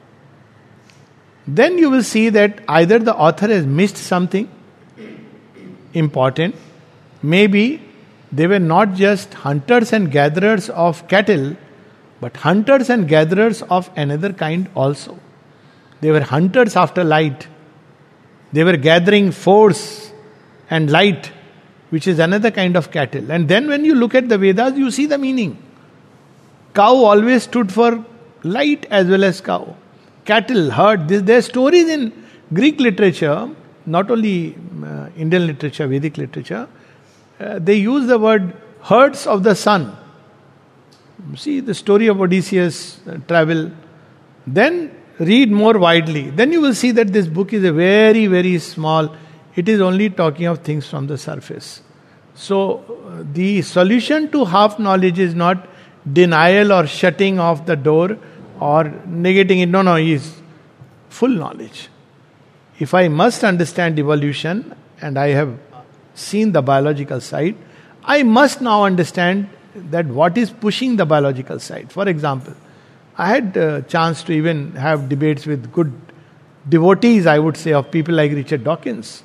Speaker 2: Then you will see that either the author has missed something important. Maybe they were not just hunters and gatherers of cattle, but hunters and gatherers of another kind also. They were hunters after light. They were gathering force and light, which is another kind of cattle. And then when you look at the Vedas, you see the meaning. Cow always stood for light as well as cow. Cattle, herd, there are stories in Greek literature, not only Indian literature, Vedic literature. They use the word herds of the sun. See the story of Odysseus travel. Then read more widely. Then you will see that this book is a very, very small. It is only talking of things from the surface. So the solution to half knowledge is not denial or shutting off the door or negating it. No, is full knowledge. If I must understand evolution and I have seen the biological side, I must now understand that what is pushing the biological side. For example, I had a chance to even have debates with good devotees, I would say, of people like Richard Dawkins.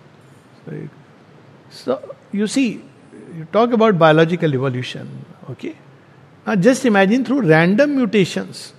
Speaker 2: So, you see, you talk about biological evolution, okay? Now just imagine through random mutations.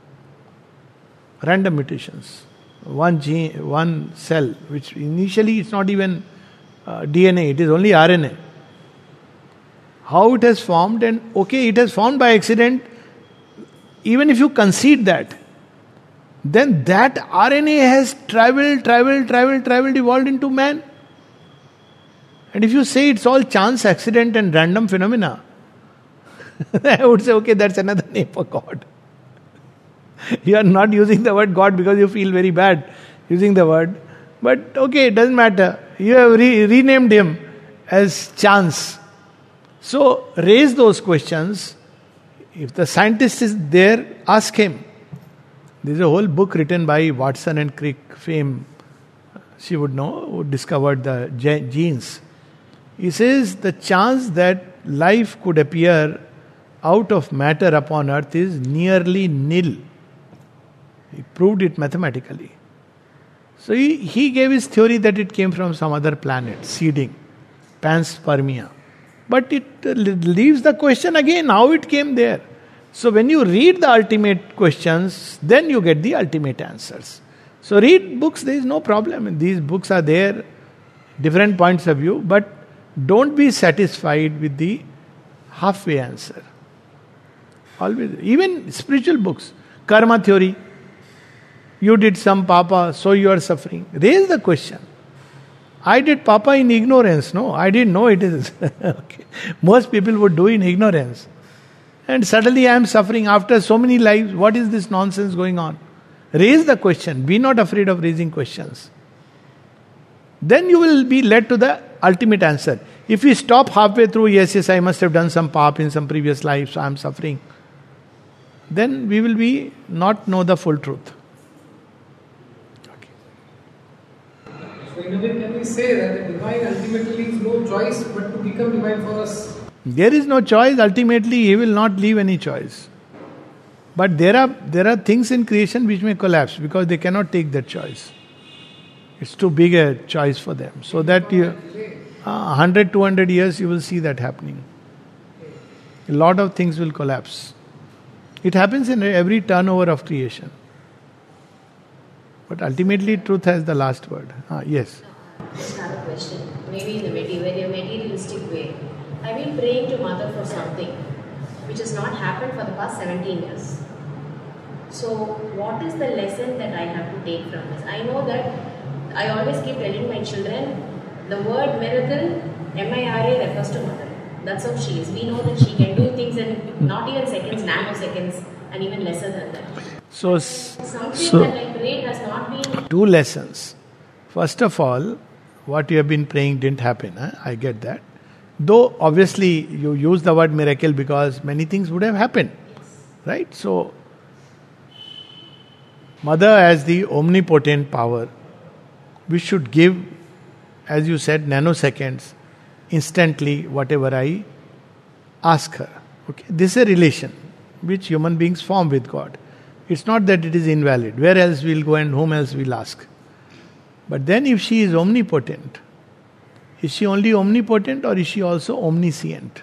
Speaker 2: One gene, one cell, which initially it's not even DNA, it is only RNA. How it has formed, and okay, it has formed by accident. Even if you concede that, then that RNA has traveled, evolved into man. And if you say it's all chance, accident and random phenomena, I would say, okay, that's another name for God. You are not using the word God because you feel very bad using the word. But okay, it doesn't matter. You have renamed him as chance. So raise those questions. If the scientist is there, ask him. There's a whole book written by Watson and Crick, fame. She would know, who discovered the genes. He says the chance that life could appear out of matter upon earth is nearly nil. He proved it mathematically. So he gave his theory that it came from some other planet, seeding, panspermia. But it leaves the question again, how it came there. So when you read the ultimate questions, then you get the ultimate answers. So read books, there is no problem. These books are there. different points of view, but don't be satisfied with the halfway answer. Always, even spiritual books, karma theory, you did some papa, so you are suffering. Raise the question. I did papa in ignorance. No, I didn't know it is. Okay. Most people would do in ignorance. And suddenly I am suffering after so many lives. What is this nonsense going on? Raise the question. Be not afraid of raising questions. Then you will be led to the ultimate answer. If we stop halfway through, yes, I must have done some pap in some previous life, so I am suffering, then we will be not know the full truth.
Speaker 3: So in a way, can we say that the divine ultimately leaves no choice but to become divine for us?
Speaker 2: There is no choice. Ultimately, he will not leave any choice. But there are things in creation which may collapse because they cannot take that choice. It's too big a choice for them. So that 100, 200 years you will see that happening. A lot of things will collapse. It happens in every turnover of creation. But ultimately, truth has the last word. Yes.
Speaker 4: Just have a question. Maybe in a very materialistic way. I've been praying to Mother for something which has not happened for the past 17 years. So, what is the lesson that I have to take from this? I know that I always keep telling my children the word miracle, MIRA, refers to Mother. That's how she is. We know that she can do things in not even seconds, nanoseconds, and even lesser than that.
Speaker 2: So
Speaker 4: that I prayed has not been.
Speaker 2: Two lessons. First of all, what you have been praying didn't happen. I get that. Though obviously you use the word miracle because many things would have happened.
Speaker 4: Yes.
Speaker 2: Right? So, Mother as the omnipotent power, we should give, as you said, nanoseconds, instantly whatever I ask her. Okay, this is a relation which human beings form with God. It's not that it is invalid. Where else we'll go and whom else we'll ask? But then if she is omnipotent, is she only omnipotent or is she also omniscient?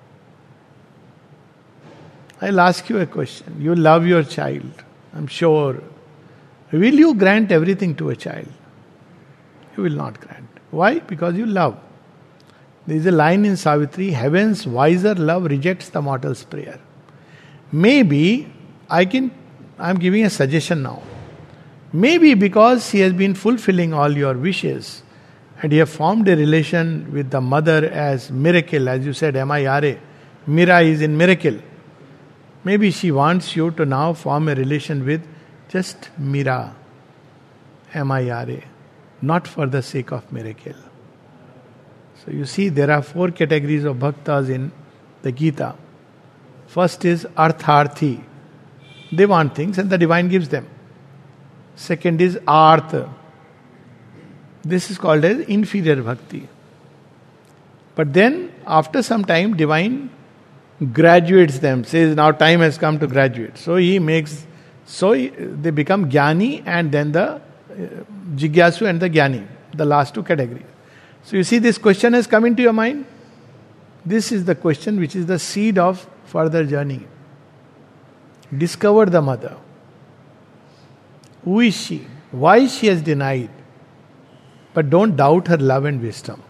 Speaker 2: I'll ask you a question. You love your child, I'm sure. Will you grant everything to a child? You will not grant. Why? Because you love. There is a line in Savitri, heaven's wiser love rejects the mortal's prayer. Maybe, I'm giving a suggestion now. Maybe because he has been fulfilling all your wishes and you have formed a relation with the mother as miracle, as you said, MIRA. Mira is in miracle. Maybe she wants you to now form a relation with just Mira, MIRA, not for the sake of miracle. So you see, there are 4 categories of bhaktas in the Gita. First is Artharthi. They want things and the divine gives them. Second is Artha. This is called as inferior bhakti. But then, after some time, divine graduates them, says now time has come to graduate. So they become Jnani and then the Jigyasu and the Jnani, the last 2 categories. So you see, this question has come into your mind. This is the question which is the seed of further journey. Discover the mother. Who is she? Why she has denied? But don't doubt her love and wisdom.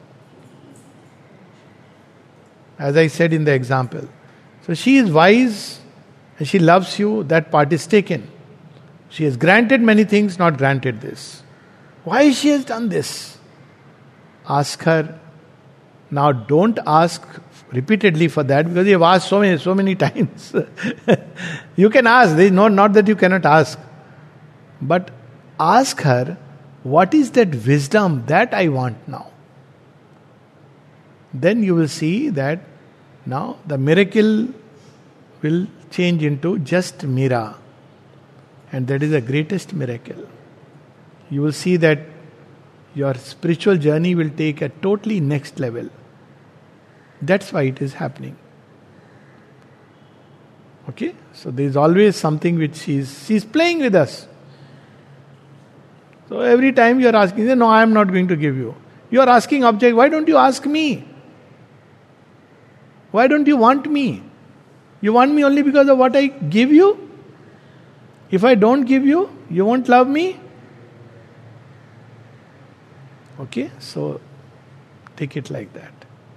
Speaker 2: As I said in the example. So she is wise and she loves you, that part is taken. She has granted many things, not granted this. Why she has done this? Ask her. Now don't ask repeatedly for that because you have asked so many times. You can ask, there is not that you cannot ask. But ask her, what is that wisdom that I want now? Then you will see that now the miracle will change into just Mira. And that is the greatest miracle. You will see that your spiritual journey will take a totally next level. That's why it is happening. Okay? So there is always something which she's playing with us. So every time you are asking, no, I am not going to give you. You are asking object, why don't you ask me? Why don't you want me? You want me only because of what I give you? If I don't give you, you won't love me? Okay, so Take it like that.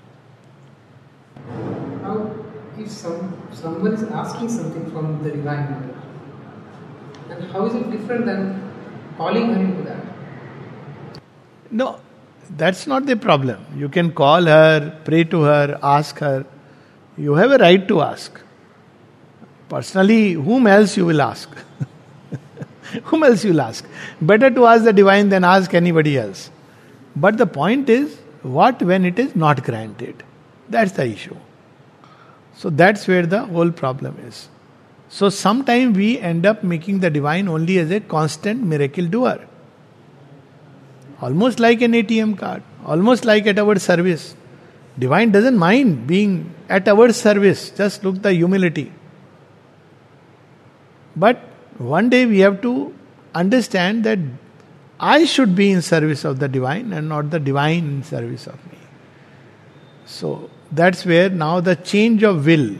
Speaker 3: Now, if someone is asking something from the Divine Mother, then how is it different than calling her into that?
Speaker 2: No, that's not the problem. You can call her, pray to her, ask her. You have a right to ask. Personally, whom else you will ask? Whom else you will ask? Better to ask the divine than ask anybody else. But the point is, what when it is not granted? That's the issue. So that's where the whole problem is. So sometimes we end up making the divine only as a constant miracle doer. Almost like an ATM card. Almost like at our service. Divine doesn't mind being at our service. Just look the humility. But one day we have to understand that I should be in service of the divine and not the divine in service of me. So that's where now the change of will,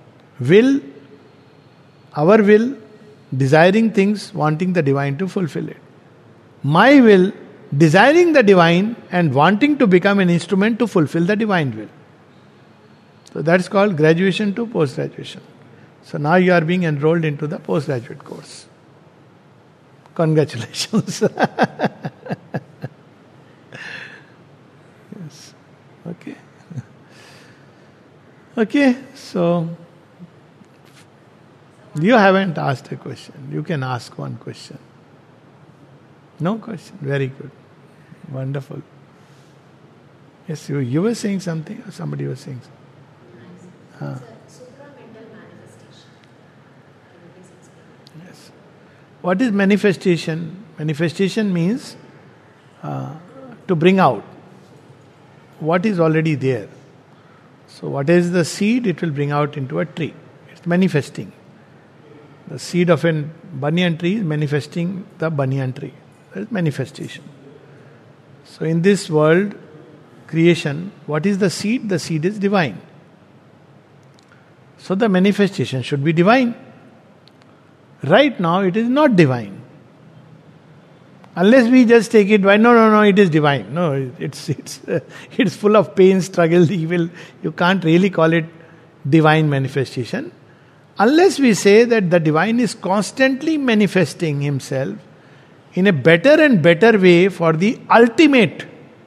Speaker 2: our will, desiring things, wanting the divine to fulfill it. My will, desiring the divine and wanting to become an instrument to fulfill the divine will. So that's called graduation to post-graduation. So now you are being enrolled into the postgraduate course. Congratulations. Yes. Okay. Okay, so you haven't asked a question. You can ask one question. No question. Very good. Wonderful. Yes, you were saying something or somebody was saying something. Yes. What is manifestation? Manifestation means to bring out what is already there. So what is the seed? It will bring out into a tree. It's manifesting. The seed of a banyan tree is manifesting the banyan tree. That is manifestation. So in this world, creation, what is the seed? The seed is divine. So the manifestation should be divine. Right now it is not divine. Unless we just take it, no, it is divine. No, it's full of pain, struggle, evil. You can't really call it divine manifestation. Unless we say that the divine is constantly manifesting himself in a better and better way for the ultimate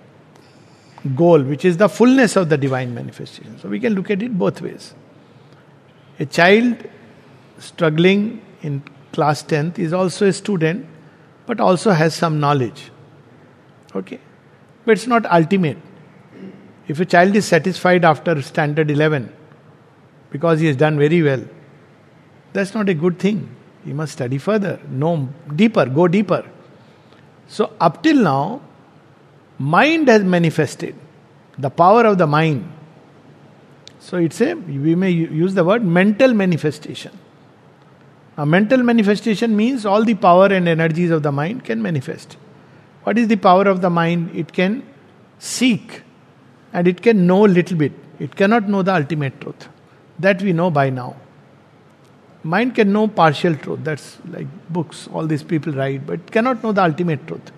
Speaker 2: goal, which is the fullness of the divine manifestation. So we can look at it both ways. A child struggling in class 10th is also a student, but also has some knowledge. Okay? But it's not ultimate. If a child is satisfied after standard 11 because he has done very well, that's not a good thing. He must study further, know deeper, go deeper. So up till now, mind has manifested. The power of the mind. So we may use the word mental manifestation. A mental manifestation means all the power and energies of the mind can manifest. What is the power of the mind? It can seek and it can know little bit. It cannot know the ultimate truth. That we know by now. Mind can know partial truth. That's like books, all these people write, but it cannot know the ultimate truth.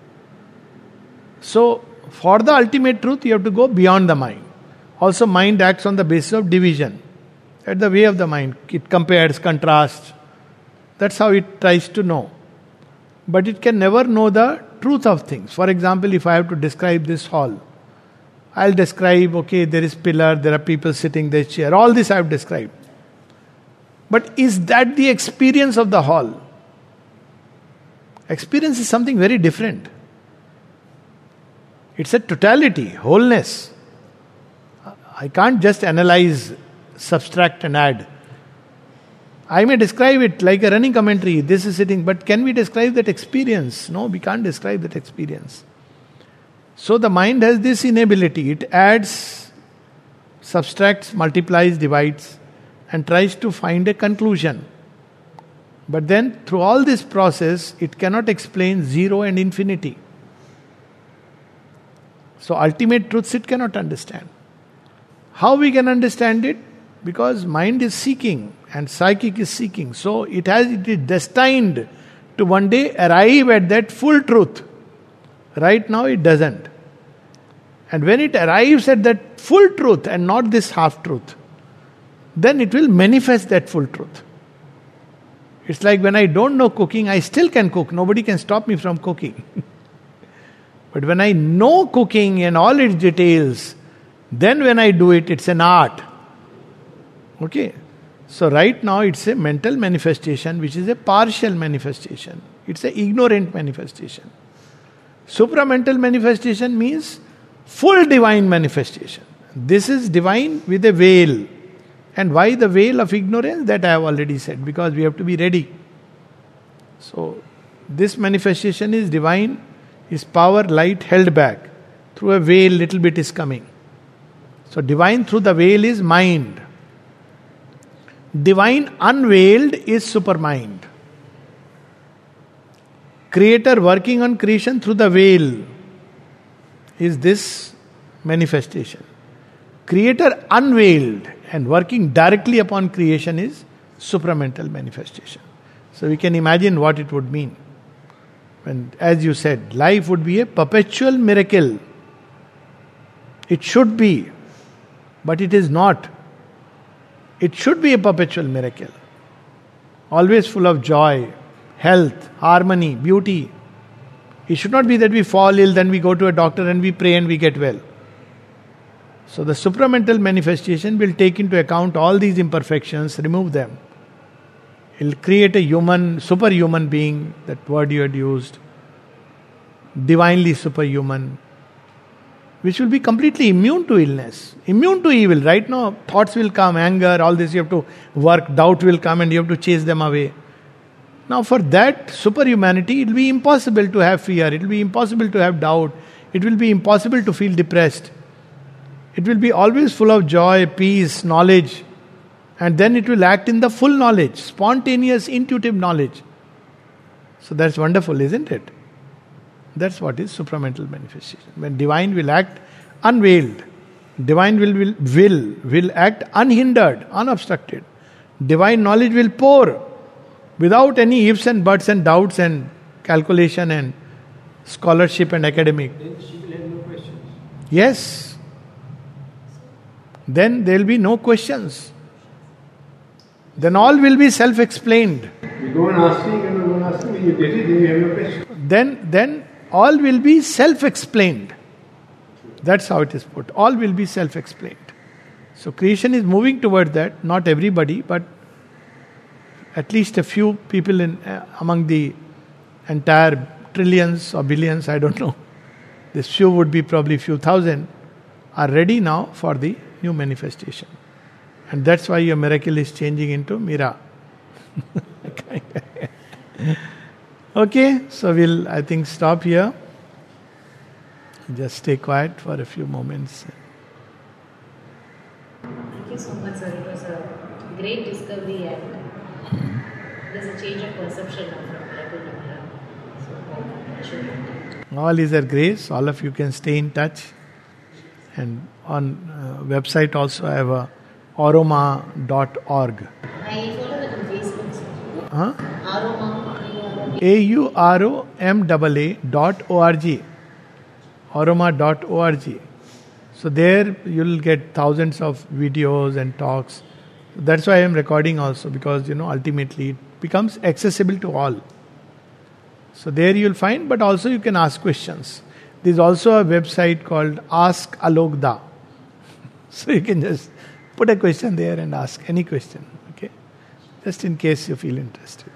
Speaker 2: So, for the ultimate truth, you have to go beyond the mind. Also, mind acts on the basis of division. That's the way of the mind. It compares, contrasts. That's how it tries to know. But it can never know the truth of things. For example, if I have to describe this hall, I'll describe, okay, there is pillar, there are people sitting, there is chair. All this I have described. But is that the experience of the hall? Experience is something very different. It's a totality, wholeness. I can't just analyze, subtract and add. I may describe it like a running commentary. This is sitting, but can we describe that experience? No, we can't describe that experience. So the mind has this inability. It adds, subtracts, multiplies, divides, and tries to find a conclusion. But then, through all this process, it cannot explain zero and infinity. So ultimate truths it cannot understand. How we can understand it? Because mind is seeking and psychic is seeking. So it is destined to one day arrive at that full truth. Right now it doesn't. And when it arrives at that full truth and not this half truth, then it will manifest that full truth. It's like when I don't know cooking, I still can cook. Nobody can stop me from cooking. But when I know cooking and all its details, then when I do it, it's an art. Okay? So right now it's a mental manifestation which is a partial manifestation. It's an ignorant manifestation. Supramental manifestation means full divine manifestation. This is divine with a veil. And why the veil of ignorance? That I have already said, because we have to be ready. So, this manifestation is divine, is power, light held back. Through a veil, little bit is coming. So, divine through the veil is mind. Divine unveiled is supermind. Creator working on creation through the veil is this manifestation. Creator unveiled and working directly upon creation is supramental manifestation. So we can imagine what it would mean. When, as you said, life would be a perpetual miracle. It should be, but it is not. It should be a perpetual miracle. Always full of joy, health, harmony, beauty. It should not be that we fall ill, then we go to a doctor and we pray and we get well. So the supramental manifestation will take into account all these imperfections, remove them. It will create a human, superhuman being, that word you had used, divinely superhuman, which will be completely immune to illness, immune to evil. Right now, thoughts will come, anger, all this you have to work, doubt will come and you have to chase them away. Now for that superhumanity, it will be impossible to have fear, it will be impossible to have doubt, it will be impossible to feel depressed. It will be always full of joy, peace, knowledge. And then it will act in the full knowledge, spontaneous, intuitive knowledge. So that's wonderful, isn't it? That's what is supramental manifestation. When divine will act unveiled, divine will act unhindered, unobstructed. Divine knowledge will pour without any ifs and buts and doubts and calculation and scholarship and academic.
Speaker 1: Then she will have no questions.
Speaker 2: Yes. Then there will be no questions. Then all will be self-explained.
Speaker 1: You go on asking and go on asking, when you get it, then you have no question.
Speaker 2: Then all will be self-explained. That's how it is put. All will be self-explained. So creation is moving toward that. Not everybody, but at least a few people among the entire trillions or billions, I don't know. This few would be probably few thousand, are ready now for the new manifestation. And that's why your miracle is changing into Mira. Okay, so we'll, I think, stop here. Just stay quiet for a few moments.
Speaker 4: Thank you so much, sir. It was a great discovery and there's a change of perception now from miracle to miracle. So, I should continue.
Speaker 2: All is a grace. All of you can stay in touch. And on website also I have a aroma.org.
Speaker 4: I follow that on Facebook, sir.
Speaker 2: Huh?
Speaker 4: Aroma.
Speaker 2: AUROMAA.org. Aroma.org. So there you'll get thousands of videos and talks. That's why I am recording also, because ultimately it becomes accessible to all. So there you'll find, but also you can ask questions. There's also a website called Ask Alokda. So you can just put a question there and ask any question. Okay? Just in case you feel interested.